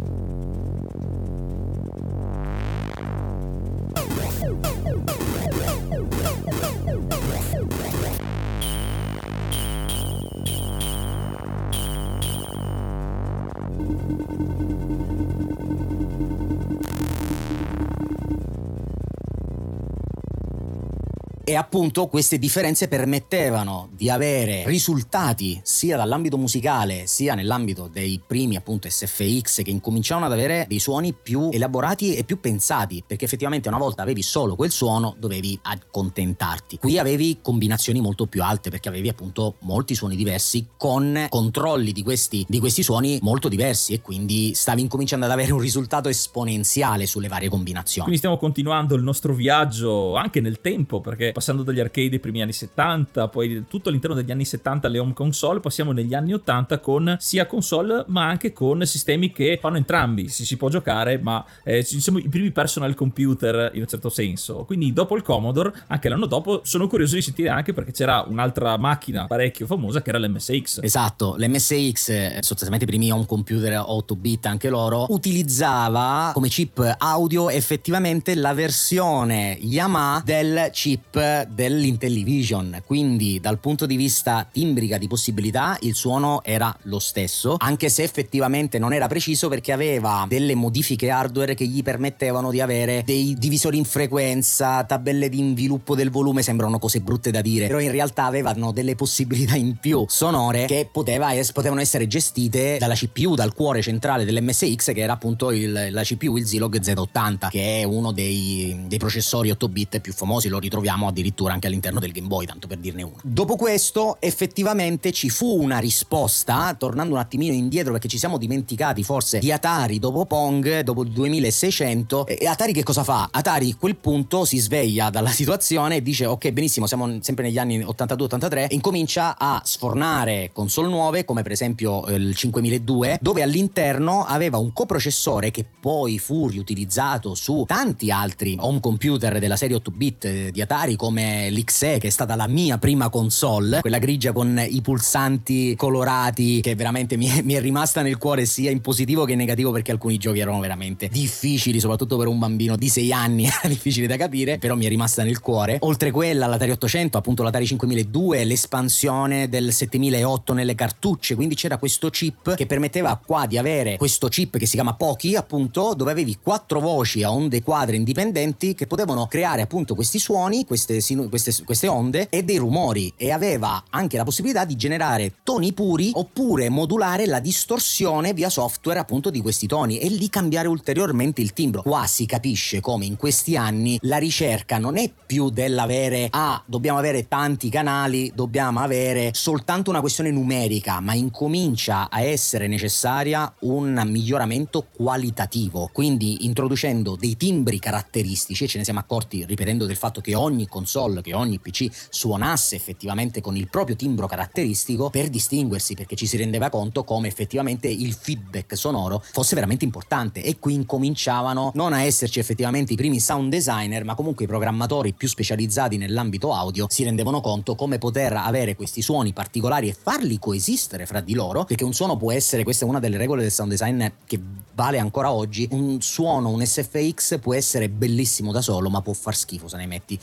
[SPEAKER 3] E appunto queste differenze permettevano di avere risultati sia dall'ambito musicale sia nell'ambito dei primi appunto S F X, che incominciavano ad avere dei suoni più elaborati e più pensati, perché effettivamente una volta avevi solo quel suono, dovevi accontentarti. Qui avevi combinazioni molto più alte, perché avevi appunto molti suoni diversi con controlli di questi, di questi suoni molto diversi, e quindi stavi incominciando ad avere un risultato esponenziale sulle varie combinazioni.
[SPEAKER 1] Quindi stiamo continuando il nostro viaggio anche nel tempo, perché passando dagli arcade dei primi anni settanta, poi tutto all'interno degli anni settanta alle home console, passiamo negli anni ottanta con sia console ma anche con sistemi che fanno entrambi, si, si può giocare, ma eh, ci sono i primi personal computer in un certo senso. Quindi dopo il Commodore, anche l'anno dopo, sono curioso di sentire anche perché c'era un'altra macchina parecchio famosa che era l'M S X.
[SPEAKER 3] Esatto, l'M S X, sostanzialmente i primi home computer otto bit anche loro, utilizzava come chip audio effettivamente la versione Yamaha del chip dell'Intellivision, quindi dal punto di vista timbrica di possibilità il suono era lo stesso, anche se effettivamente non era preciso, perché aveva delle modifiche hardware che gli permettevano di avere dei divisori in frequenza, tabelle di inviluppo del volume. Sembrano cose brutte da dire, però in realtà avevano delle possibilità in più sonore che poteva es- potevano essere gestite dalla C P U, dal cuore centrale dell'M S X, che era appunto il, la C P U, il Zilog Z ottanta, che è uno dei, dei processori otto bit più famosi. Lo ritroviamo addirittura anche all'interno del Game Boy, tanto per dirne uno. Dopo questo effettivamente ci fu una risposta, tornando un attimino indietro perché ci siamo dimenticati forse di Atari dopo Pong, dopo il duemilaseicento. E Atari che cosa fa? Atari a quel punto si sveglia dalla situazione e dice ok, benissimo, siamo sempre negli anni ottantadue ottantatré, e incomincia a sfornare console nuove come per esempio il cinquemiladue, dove all'interno aveva un coprocessore che poi fu riutilizzato su tanti altri home computer della serie otto bit di Atari, come l'X E, che è stata la mia prima console, quella grigia con i pulsanti colorati, che veramente mi è, mi è rimasta nel cuore sia in positivo che in negativo, perché alcuni giochi erano veramente difficili, soprattutto per un bambino di sei anni, era difficile da capire, però mi è rimasta nel cuore. Oltre quella l'Atari ottocento, appunto l'Atari cinquemiladue, l'espansione del settemilaotto nelle cartucce, quindi c'era questo chip che permetteva qua di avere questo chip che si chiama Poki, appunto, dove avevi quattro voci a onde quadre indipendenti che potevano creare appunto questi suoni, queste, queste, queste onde e dei rumori, e aveva anche la possibilità di generare toni puri oppure modulare la distorsione via software appunto di questi toni e lì cambiare ulteriormente il timbro. Qua si capisce come in questi anni la ricerca non è più dell'avere ah dobbiamo avere tanti canali, dobbiamo avere soltanto una questione numerica, ma incomincia a essere necessaria un miglioramento qualitativo, quindi introducendo dei timbri caratteristici. E ce ne siamo accorti ripetendo del fatto che ogni console, che ogni P C suonasse effettivamente con il proprio timbro caratteristico per distinguersi, perché ci si rendeva conto come effettivamente il feedback sonoro fosse veramente importante. E qui incominciavano non a esserci effettivamente i primi sound designer, ma comunque i programmatori più specializzati nell'ambito audio si rendevano conto come poter avere questi suoni particolari e farli coesistere fra di loro, perché un suono può essere, questa è una delle regole del sound design che vale ancora oggi, un suono, un S F X può essere bellissimo da solo, ma può far schifo se ne metti due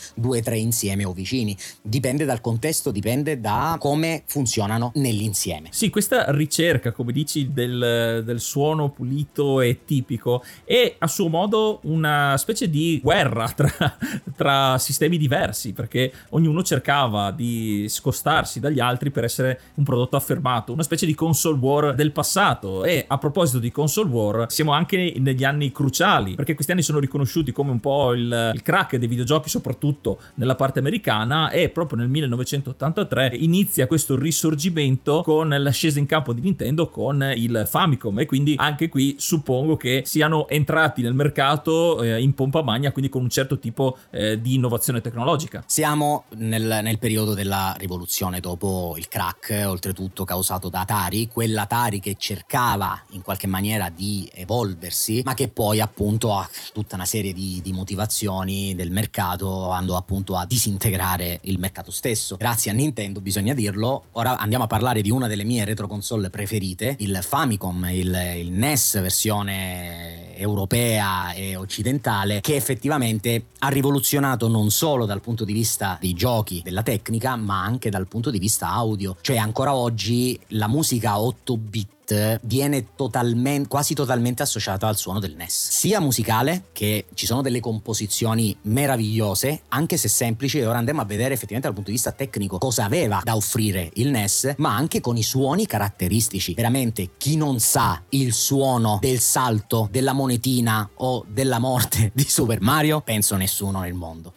[SPEAKER 3] tre insieme o vicini. Dipende dal contesto, dipende da come funzionano nell'insieme.
[SPEAKER 1] Sì, questa ricerca, come dici, del, del suono pulito e tipico è a suo modo una specie di guerra tra, tra sistemi diversi, perché ognuno cercava di scostarsi dagli altri per essere un prodotto affermato, una specie di console war del passato. E a proposito di console war, siamo anche negli anni cruciali, perché questi anni sono riconosciuti come un po' il, il crack dei videogiochi, soprattutto nella parte americana, e proprio nel millenovecentottantatré inizia questo risorgimento con l'ascesa in campo di Nintendo con il Famicom, e quindi anche qui suppongo che siano entrati nel mercato eh, in pompa magna, quindi con un certo tipo eh, di innovazione tecnologica.
[SPEAKER 3] Siamo nel, nel periodo della rivoluzione dopo il crack, oltretutto causato da Atari, quell'Atari che cercava in qualche maniera di evolversi, ma che poi appunto ha tutta una serie di, di motivazioni del mercato, andò appunto a disintegrare il mercato stesso. Grazie a Nintendo, bisogna dirlo. Ora andiamo a parlare di una delle mie retro console preferite, il Famicom, il, il N E S versione europea e occidentale, che effettivamente ha rivoluzionato non solo dal punto di vista dei giochi, della tecnica, ma anche dal punto di vista audio. Cioè ancora oggi la musica a otto bit viene totalmente, quasi totalmente associata al suono del N E S, sia musicale, che ci sono delle composizioni meravigliose, anche se semplici, e ora andremo a vedere effettivamente dal punto di vista tecnico cosa aveva da offrire il N E S, ma anche con i suoni caratteristici. Veramente, chi non sa il suono del salto, della monetina o della morte di Super Mario? Penso nessuno nel mondo.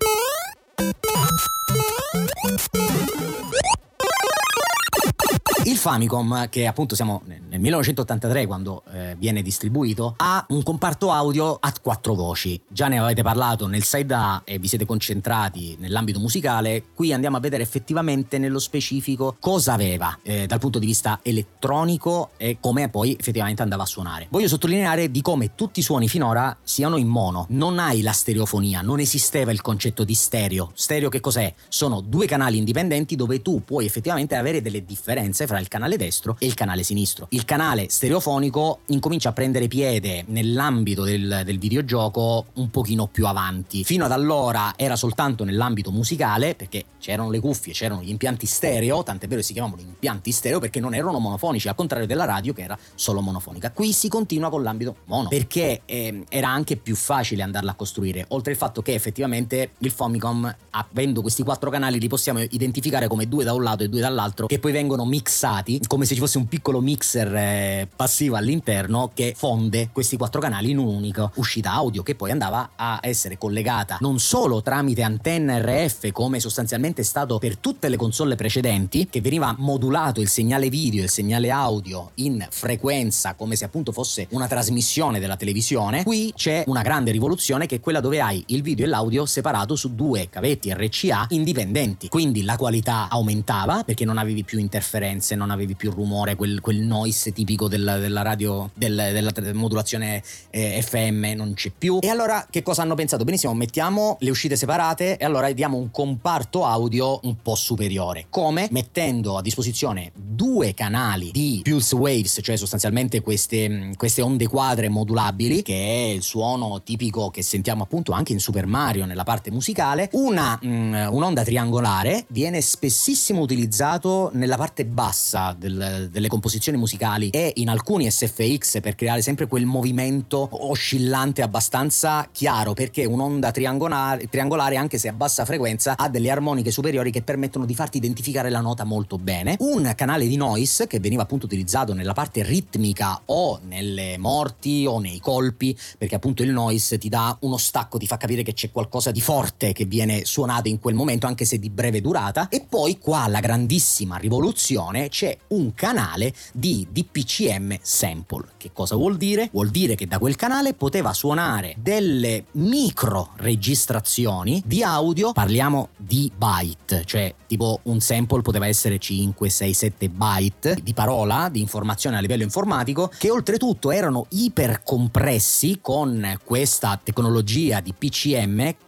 [SPEAKER 3] Il Famicom, che appunto siamo nel millenovecentottantatré quando eh, viene distribuito, ha un comparto audio a quattro voci. Già ne avete parlato nel side A e vi siete concentrati nell'ambito musicale. Qui andiamo a vedere effettivamente nello specifico cosa aveva eh, dal punto di vista elettronico e come poi effettivamente andava a suonare. Voglio sottolineare di come tutti i suoni finora siano in mono. Non hai la stereofonia, non esisteva il concetto di stereo. Stereo che cos'è? Sono due canali indipendenti dove tu puoi effettivamente avere delle differenze fra il canale destro e il canale sinistro. Il canale stereofonico incomincia a prendere piede nell'ambito del, del videogioco un pochino più avanti. Fino ad allora era soltanto nell'ambito musicale, perché c'erano le cuffie, c'erano gli impianti stereo, tant'è vero che si chiamavano impianti stereo perché non erano monofonici, al contrario della radio che era solo monofonica. Qui si continua con l'ambito mono, perché eh, era anche più facile andarla a costruire, oltre il fatto che effettivamente il Famicom, avendo questi quattro canali, li possiamo identificare come due da un lato e due dall'altro, che poi vengono mixati come se ci fosse un piccolo mixer eh, passivo all'interno che fonde questi quattro canali in un'unica uscita audio, che poi andava a essere collegata non solo tramite antenna R F, come sostanzialmente è stato per tutte le console precedenti, che veniva modulato il segnale video e il segnale audio in frequenza come se appunto fosse una trasmissione della televisione. Qui c'è una grande rivoluzione, che è quella dove hai il video e l'audio separato su due cavetti R C A indipendenti, quindi la qualità aumentava perché non avevi più interferenze, non avevi più rumore, quel, quel noise tipico della, della radio, del, della modulazione eh, F M non c'è più. E allora che cosa hanno pensato? Benissimo, mettiamo le uscite separate e allora diamo un comparto audio un po' superiore. Come? Mettendo a disposizione due canali di pulse waves, cioè sostanzialmente queste, queste onde quadre modulabili, che è il suono tipico che sentiamo appunto anche in Super Mario nella parte musicale. Una mh, un'onda triangolare viene spessissimo utilizzato nella parte bassa del, delle composizioni musicali e in alcuni S F X per creare sempre quel movimento oscillante abbastanza chiaro, perché un'onda triangolare, triangolare anche se a bassa frequenza ha delle armoniche superiori che permettono di farti identificare la nota molto bene. Un canale di noise che veniva appunto utilizzato nella parte ritmica o nelle morti o nei colpi, perché appunto il noise ti dà uno stacco, ti fa capire che c'è qualcosa di forte che viene suonato in quel momento anche se di breve durata. E poi qua la grandissima rivoluzione, c'è un canale di D P C M sample. Che cosa vuol dire? Vuol dire che da quel canale poteva suonare delle micro registrazioni di audio, parliamo di byte, cioè tipo un sample poteva essere cinque, sei, sette byte di parola, di informazione a livello informatico, che oltretutto erano ipercompressi con questa tecnologia di P C M che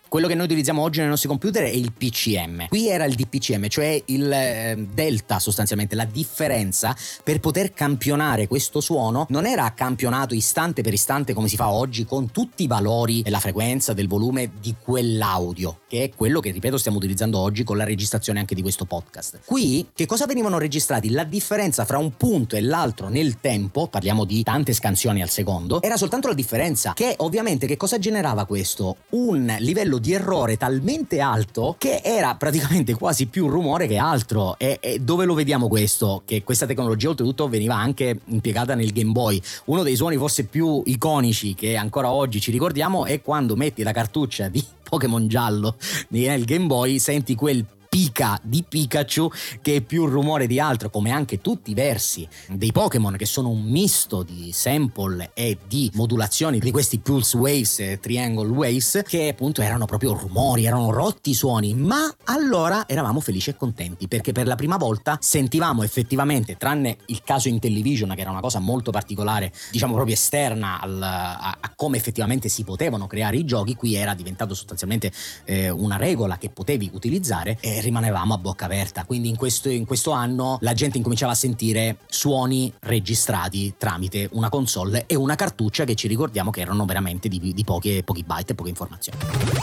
[SPEAKER 3] Quello che noi utilizziamo oggi nei nostri computer è il P C M. Qui era il D P C M, cioè il eh, delta, sostanzialmente la differenza. Per poter campionare questo suono non era campionato istante per istante come si fa oggi con tutti i valori della frequenza, del volume di quell'audio, che è quello che, ripeto, stiamo utilizzando oggi con la registrazione anche di questo podcast. Qui che cosa venivano registrati? La differenza fra un punto e l'altro nel tempo, parliamo di tante scansioni al secondo, era soltanto la differenza, che ovviamente che cosa generava questo? Un livello di errore talmente alto che era praticamente quasi più rumore che altro. E, e dove lo vediamo questo? Che questa tecnologia oltretutto veniva anche impiegata nel Game Boy. Uno dei suoni forse più iconici che ancora oggi ci ricordiamo è quando metti la cartuccia di Pokémon giallo nel Game Boy, senti quel Pika di Pikachu che è più rumore di altro, come anche tutti i versi dei Pokémon, che sono un misto di sample e di modulazioni di questi pulse waves e triangle waves, che appunto erano proprio rumori, erano rotti suoni. Ma allora eravamo felici e contenti, perché per la prima volta sentivamo effettivamente, tranne il caso Intellivision, che era una cosa molto particolare, diciamo proprio esterna al, a, a come effettivamente si potevano creare i giochi, qui era diventato sostanzialmente eh, una regola che potevi utilizzare, e rimanevamo a bocca aperta. Quindi in questo, in questo anno la gente incominciava a sentire suoni registrati tramite una console e una cartuccia che ci ricordiamo che erano veramente di, di pochi, pochi byte e poche informazioni.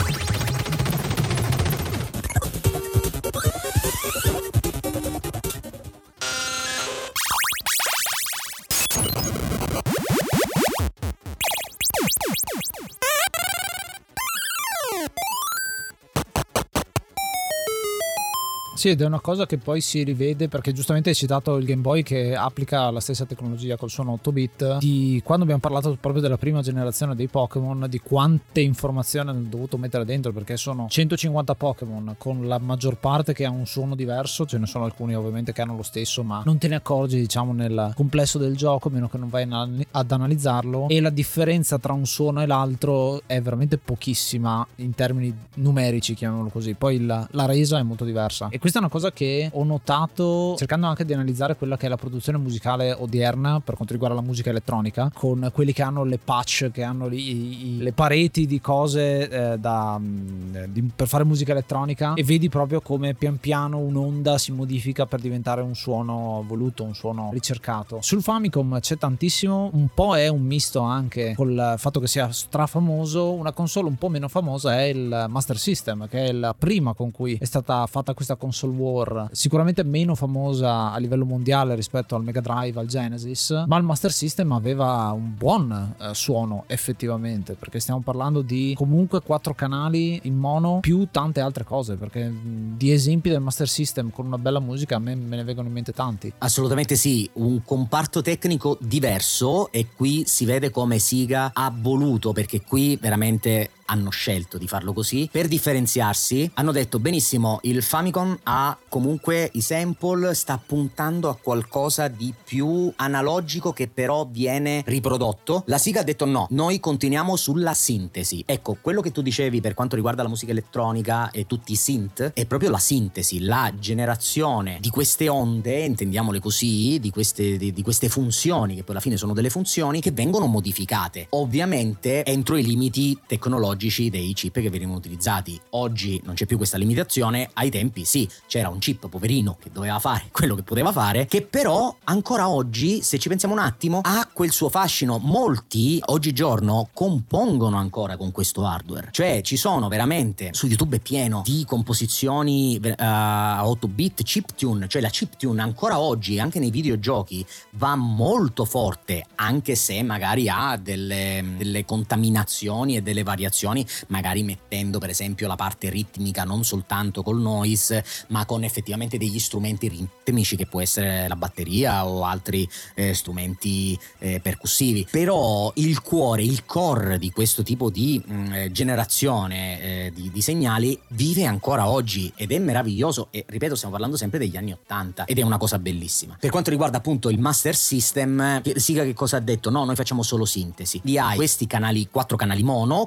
[SPEAKER 2] Sì, ed è una cosa che poi si rivede, perché giustamente hai citato il Game Boy che applica la stessa tecnologia col suono otto bit. Di quando abbiamo parlato proprio della prima generazione dei Pokémon, di quante informazioni hanno dovuto mettere dentro, perché sono centocinquanta Pokémon con la maggior parte che ha un suono diverso. Ce ne sono alcuni ovviamente che hanno lo stesso, ma non te ne accorgi, diciamo, nel complesso del gioco, a meno che non vai ad analizzarlo, e la differenza tra un suono e l'altro è veramente pochissima in termini numerici, chiamiamolo così. Poi la, la resa è molto diversa, e questa è una cosa che ho notato cercando anche di analizzare quella che è la produzione musicale odierna per quanto riguarda la musica elettronica, con quelli che hanno le patch, che hanno li, i, le pareti di cose eh, da, di, per fare musica elettronica, e vedi proprio come pian piano un'onda si modifica per diventare un suono voluto, un suono ricercato. Sul Famicom c'è tantissimo, un po' è un misto anche col fatto che sia strafamoso. Una console un po' meno famosa è il Master System, che è la prima con cui è stata fatta questa console war, sicuramente meno famosa a livello mondiale rispetto al Mega Drive, al Genesis, ma il Master System aveva un buon eh, suono effettivamente, perché stiamo parlando di comunque quattro canali in mono più tante altre cose, perché di esempi del Master System con una bella musica a me me ne vengono in mente tanti.
[SPEAKER 3] Assolutamente sì, un comparto tecnico diverso, e qui si vede come Sega ha voluto, perché qui veramente hanno scelto di farlo così per differenziarsi. Hanno detto benissimo, il Famicom ha comunque i sample, sta puntando a qualcosa di più analogico che però viene riprodotto. La Sega ha detto no, noi continuiamo sulla sintesi. Ecco, quello che tu dicevi per quanto riguarda la musica elettronica e tutti i synth è proprio la sintesi, la generazione di queste onde, intendiamole così, di queste, di, di queste funzioni, che poi alla fine sono delle funzioni che vengono modificate, ovviamente entro i limiti tecnologici dei chip che venivano utilizzati. Oggi non c'è più questa limitazione, ai tempi sì, c'era un chip poverino che doveva fare quello che poteva fare, che però ancora oggi, se ci pensiamo un attimo, ha quel suo fascino. Molti oggigiorno compongono ancora con questo hardware, cioè ci sono veramente, su YouTube è pieno di composizioni uh, a otto bit chiptune, cioè la chiptune ancora oggi anche nei videogiochi va molto forte, anche se magari ha delle, delle contaminazioni e delle variazioni, magari mettendo per esempio la parte ritmica non soltanto col noise, ma con effettivamente degli strumenti ritmici, che può essere la batteria o altri eh, strumenti eh, percussivi. Però il cuore, il core di questo tipo di mh, generazione eh, di, di segnali vive ancora oggi, ed è meraviglioso. E ripeto, stiamo parlando sempre degli anni ottanta, ed è una cosa bellissima. Per quanto riguarda appunto il Master System, Sega che cosa ha detto? No, noi facciamo solo sintesi. Li hai questi canali, quattro canali mono, che poi uscivano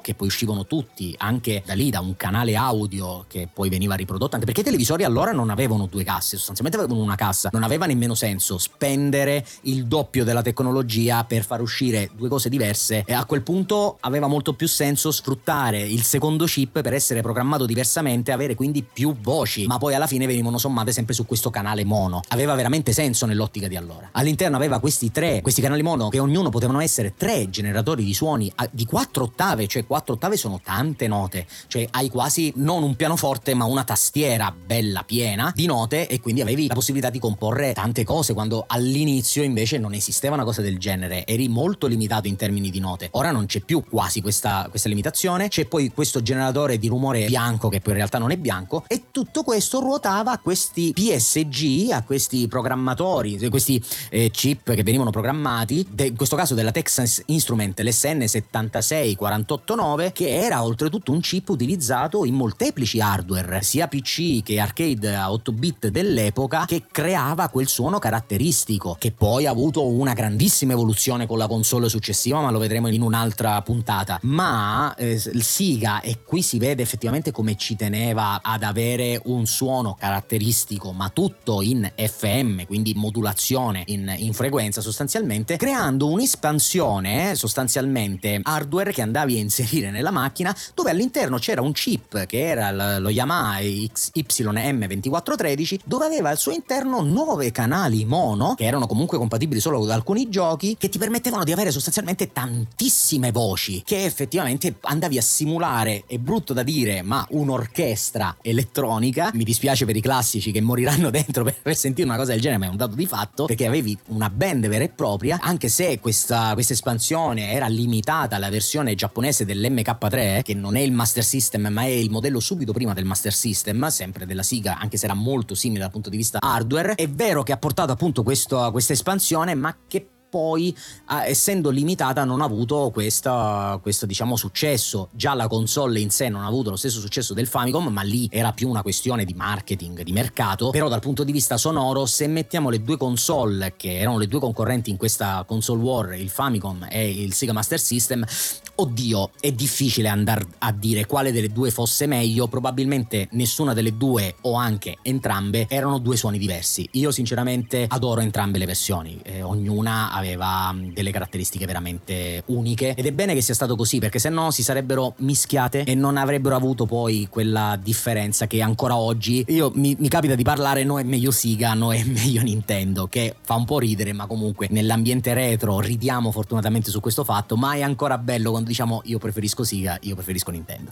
[SPEAKER 3] partivano tutti anche da lì, da un canale audio che poi veniva riprodotto, anche perché i televisori allora non avevano due casse, sostanzialmente avevano una cassa. Non aveva nemmeno senso spendere il doppio della tecnologia per far uscire due cose diverse, e a quel punto aveva molto più senso sfruttare il secondo chip per essere programmato diversamente, avere quindi più voci, ma poi alla fine venivano sommate sempre su questo canale mono. Aveva veramente senso nell'ottica di allora. All'interno aveva questi tre questi canali mono che ognuno potevano essere tre generatori di suoni di quattro ottave, cioè quattro ottave sono tante note, cioè hai quasi non un pianoforte ma una tastiera bella piena di note, e quindi avevi la possibilità di comporre tante cose, quando all'inizio invece non esisteva una cosa del genere, eri molto limitato in termini di note. Ora non c'è più quasi questa, questa limitazione, c'è poi questo generatore di rumore bianco che poi in realtà non è bianco, e tutto questo ruotava a questi P S G, a questi programmatori, questi eh, chip che venivano programmati, de, in questo caso della Texas Instrument, l'S N settantasei quarantotto nove, che era oltretutto un chip utilizzato in molteplici hardware, sia P C che arcade a otto bit dell'epoca, che creava quel suono caratteristico, che poi ha avuto una grandissima evoluzione con la console successiva, ma lo vedremo in un'altra puntata. Ma eh, il Sega, e qui si vede effettivamente come ci teneva ad avere un suono caratteristico, ma tutto in F M, quindi modulazione in, in frequenza sostanzialmente, creando un'espansione eh, sostanzialmente hardware che andavi a inserire nella macchina, dove all'interno c'era un chip che era lo Yamaha X Y M ventiquattro tredici, dove aveva al suo interno nove canali mono che erano comunque compatibili solo con alcuni giochi, che ti permettevano di avere sostanzialmente tantissime voci, che effettivamente andavi a simulare, è brutto da dire, ma un'orchestra elettronica. Mi dispiace per i classici che moriranno dentro per aver sentito una cosa del genere, ma è un dato di fatto, perché avevi una band vera e propria, anche se questa, questa espansione era limitata alla versione giapponese dell'M K tre, che non è il Master System ma è il modello subito prima del Master System, sempre della Sega, anche se era molto simile dal punto di vista hardware. È vero che ha portato appunto questo, questa espansione, ma che poi eh, essendo limitata non ha avuto questo, questo diciamo successo. Già la console in sé non ha avuto lo stesso successo del Famicom, ma lì era più una questione di marketing, di mercato. Però dal punto di vista sonoro, se mettiamo le due console che erano le due concorrenti in questa console war, il Famicom e il Sega Master System, oddio, è difficile andare a dire quale delle due fosse meglio. Probabilmente nessuna delle due, o anche entrambe, erano due suoni diversi. Io sinceramente adoro entrambe le versioni, eh, ognuna aveva delle caratteristiche veramente uniche, ed è bene che sia stato così, perché se no si sarebbero mischiate e non avrebbero avuto poi quella differenza che ancora oggi io mi, mi capita di parlare: no è meglio Sega, no è meglio Nintendo, che fa un po' ridere, ma comunque nell'ambiente retro ridiamo fortunatamente su questo fatto, ma è ancora bello quando diciamo io preferisco Sega, io preferisco Nintendo.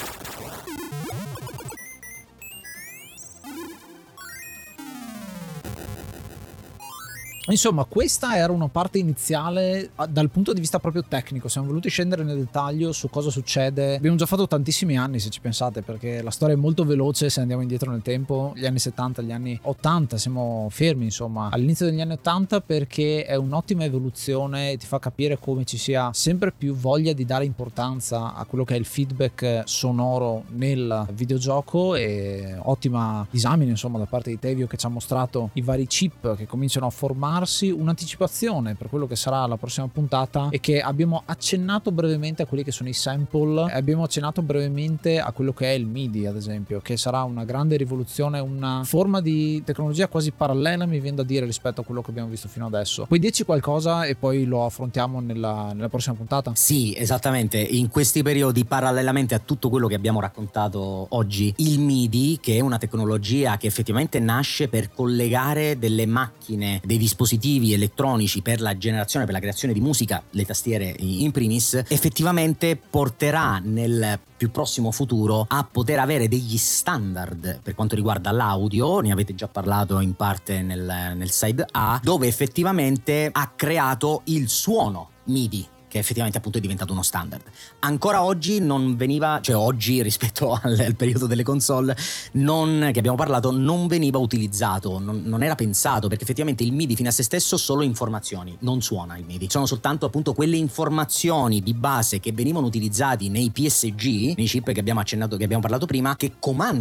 [SPEAKER 2] Insomma, questa era una parte iniziale dal punto di vista proprio tecnico. Siamo voluti scendere nel dettaglio su cosa succede. Abbiamo già fatto tantissimi anni, se ci pensate, perché la storia è molto veloce se andiamo indietro nel tempo. Gli anni settanta, gli anni ottanta, siamo fermi insomma all'inizio degli anni ottanta, perché è un'ottima evoluzione e ti fa capire come ci sia sempre più voglia di dare importanza a quello che è il feedback sonoro nel videogioco, e ottima disamine insomma da parte di Tevio, che ci ha mostrato i vari chip che cominciano a formare, un'anticipazione per quello che sarà la prossima puntata, e che abbiamo accennato brevemente a quelli che sono i sample, e abbiamo accennato brevemente a quello che è il MIDI, ad esempio, che sarà una grande rivoluzione, una forma di tecnologia quasi parallela, mi viene da dire, rispetto a quello che abbiamo visto fino adesso. Puoi dirci qualcosa e poi lo affrontiamo nella, nella prossima puntata?
[SPEAKER 3] Sì, esattamente. In questi periodi, parallelamente a tutto quello che abbiamo raccontato oggi, il MIDI, che è una tecnologia che effettivamente nasce per collegare delle macchine, dei dispositivi elettronici per la generazione, per la creazione di musica, le tastiere in primis, effettivamente porterà nel più prossimo futuro a poter avere degli standard per quanto riguarda l'audio. Ne avete già parlato in parte nel, nel side A, dove effettivamente ha creato il suono MIDI, che effettivamente appunto è diventato uno standard. Ancora oggi non veniva, cioè oggi rispetto al, al periodo delle console non, che abbiamo parlato, non veniva utilizzato, non, non era pensato, perché effettivamente il MIDI fino a se stesso solo informazioni, non suona il MIDI, sono soltanto appunto quelle informazioni di base che venivano utilizzati nei P S G, nei chip che abbiamo accennato, che abbiamo parlato prima, che comandano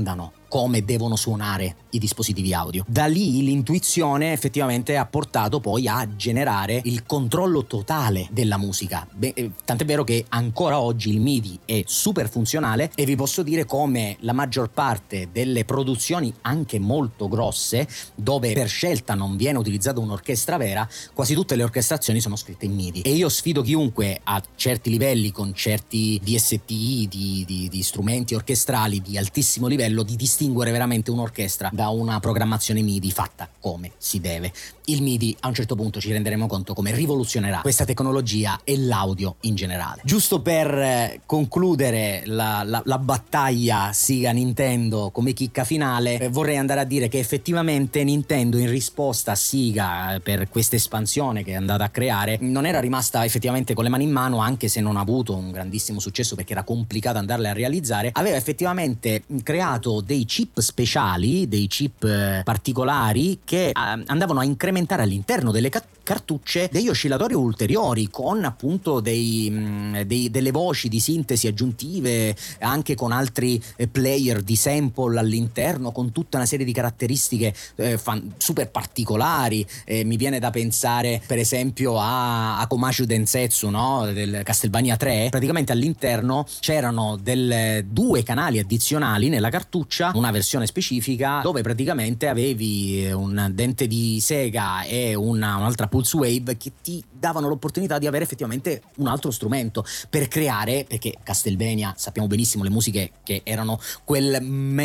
[SPEAKER 3] come devono suonare i dispositivi audio. Da lì l'intuizione effettivamente ha portato poi a generare il controllo totale della musica. Beh, tant'è vero che ancora oggi il MIDI è super funzionale e vi posso dire come la maggior parte delle produzioni anche molto grosse, dove per scelta non viene utilizzata un'orchestra vera, quasi tutte le orchestrazioni sono scritte in MIDI. E io sfido chiunque a certi livelli, con certi D S T I di, di, di strumenti orchestrali di altissimo livello, di distinguere veramente un'orchestra da una programmazione MIDI fatta come si deve. Il MIDI a un certo punto ci renderemo conto come rivoluzionerà questa tecnologia e l'audio in generale. Giusto per concludere la, la, la battaglia Sega Nintendo come chicca finale, eh, vorrei andare a dire che effettivamente Nintendo, in risposta a Sega eh, per questa espansione che è andata a creare, non era rimasta effettivamente con le mani in mano, anche se non ha avuto un grandissimo successo perché era complicato andarle a realizzare. Aveva effettivamente creato dei chip speciali, dei chip eh, particolari che eh, andavano a incrementare all'interno delle ca- cartucce degli oscillatori ulteriori, con appunto dei, mh, dei, delle voci di sintesi aggiuntive, anche con altri eh, player di sample all'interno, con tutta una serie di caratteristiche eh, fan- super particolari. Eh, mi viene da pensare per esempio a, a Komashu Densetsu, no? Del Castlevania tre. Praticamente all'interno c'erano del, due canali addizionali nella cartuccia, una versione specifica dove praticamente avevi un dente di sega e una, un'altra pulse wave che ti davano l'opportunità di avere effettivamente un altro strumento per creare, perché Castlevania sappiamo benissimo le musiche che erano quel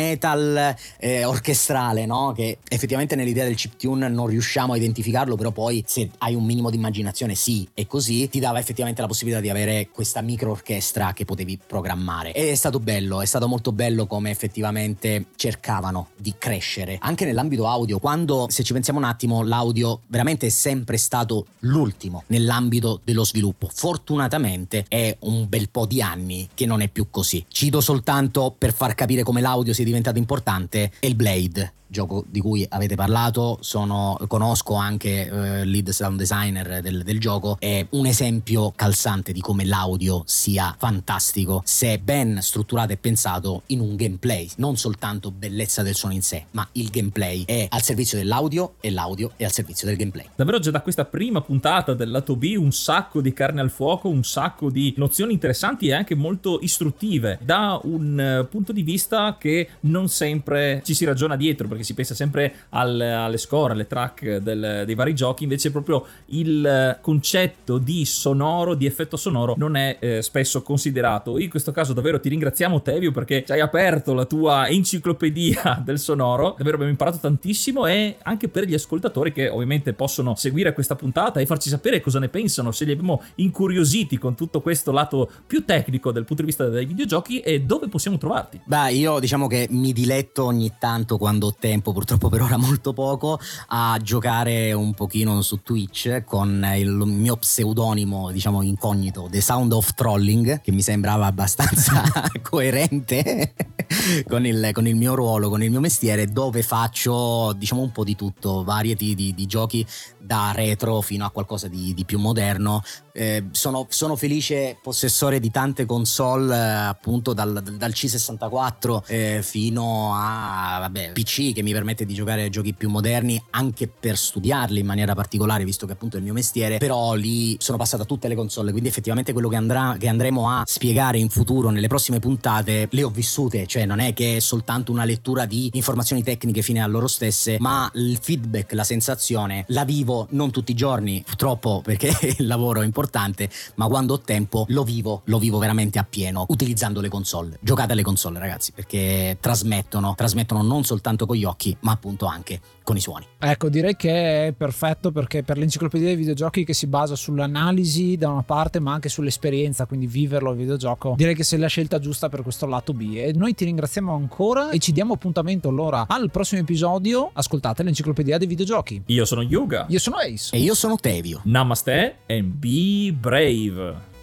[SPEAKER 3] metal eh, orchestrale, no? Che effettivamente nell'idea del chiptune non riusciamo a identificarlo, però poi se hai un minimo di immaginazione sì, e così ti dava effettivamente la possibilità di avere questa micro orchestra che potevi programmare. Ed è stato bello, è stato molto bello come effettivamente cercavano di crescere anche nell'ambito audio, quando, se ci pensiamo un attimo, l'audio veramente è sempre stato l'ultimo nell'ambito dello sviluppo. Fortunatamente è un bel po' di anni che non è più così. Cito soltanto, per far capire come l'audio sia diventato importante, Hellblade, gioco di cui avete parlato. Sono, conosco anche eh, lead sound designer del, del gioco. È un esempio calzante di come l'audio sia fantastico se ben strutturato e pensato in un gameplay, non soltanto bellezza del suono in sé, ma il gameplay è al servizio dell'audio e l'audio è al servizio del gameplay.
[SPEAKER 1] Davvero già da questa prima puntata del lato B un sacco di carne al fuoco, un sacco di nozioni interessanti e anche molto istruttive, da un uh, punto di vista che non sempre ci si ragiona dietro, perché si pensa sempre al, alle score, alle track del, dei vari giochi. Invece proprio il concetto di sonoro, di effetto sonoro non è eh, spesso considerato. In questo caso davvero ti ringraziamo, Tevio, perché ci hai aperto la tua enciclopedia del sonoro. Davvero abbiamo imparato tantissimo, e anche per gli ascoltatori che ovviamente possono seguire questa puntata e farci sapere cosa ne pensano, se li abbiamo incuriositi con tutto questo lato più tecnico dal punto di vista dei videogiochi, e dove possiamo trovarti.
[SPEAKER 3] Beh, io diciamo che mi diletto ogni tanto, quando ho tempo, purtroppo per ora molto poco, a giocare un pochino su Twitch con il mio pseudonimo, diciamo incognito, The Sound of Trolling, che mi sembrava abbastanza coerente con il, con il mio ruolo, con il mio mestiere, dove faccio diciamo un po' di tutto, variety di, di giochi, da retro fino a qualcosa di, di più moderno. Eh, sono, sono felice possessore di tante console, eh, appunto dal, dal C sessantaquattro eh, fino a vabbè, P C, che mi permette di giocare a giochi più moderni, anche per studiarli in maniera particolare, visto che appunto è il mio mestiere. Però lì sono passato a tutte le console, quindi effettivamente quello che, andrà, che andremo a spiegare in futuro nelle prossime puntate le ho vissute, cioè non è che è soltanto una lettura di informazioni tecniche fine a loro stesse, ma il feedback, la sensazione la vivo non tutti i giorni purtroppo, perché il lavoro è importante, ma quando ho tempo lo vivo, lo vivo veramente a pieno utilizzando le console. Giocate alle console, ragazzi, perché trasmettono, trasmettono non soltanto con gli occhi, ma appunto anche con i suoni.
[SPEAKER 2] Ecco, direi che è perfetto, perché per l'enciclopedia dei videogiochi, che si basa sull'analisi da una parte ma anche sull'esperienza, quindi viverlo il videogioco, direi che sei la scelta giusta per questo lato B. E noi ti ringraziamo ancora e ci diamo appuntamento allora al prossimo episodio. Ascoltate l'enciclopedia dei videogiochi.
[SPEAKER 1] Io sono Yuga.
[SPEAKER 2] Io sono Ace.
[SPEAKER 3] E io sono Tevio.
[SPEAKER 1] Namaste and be brave.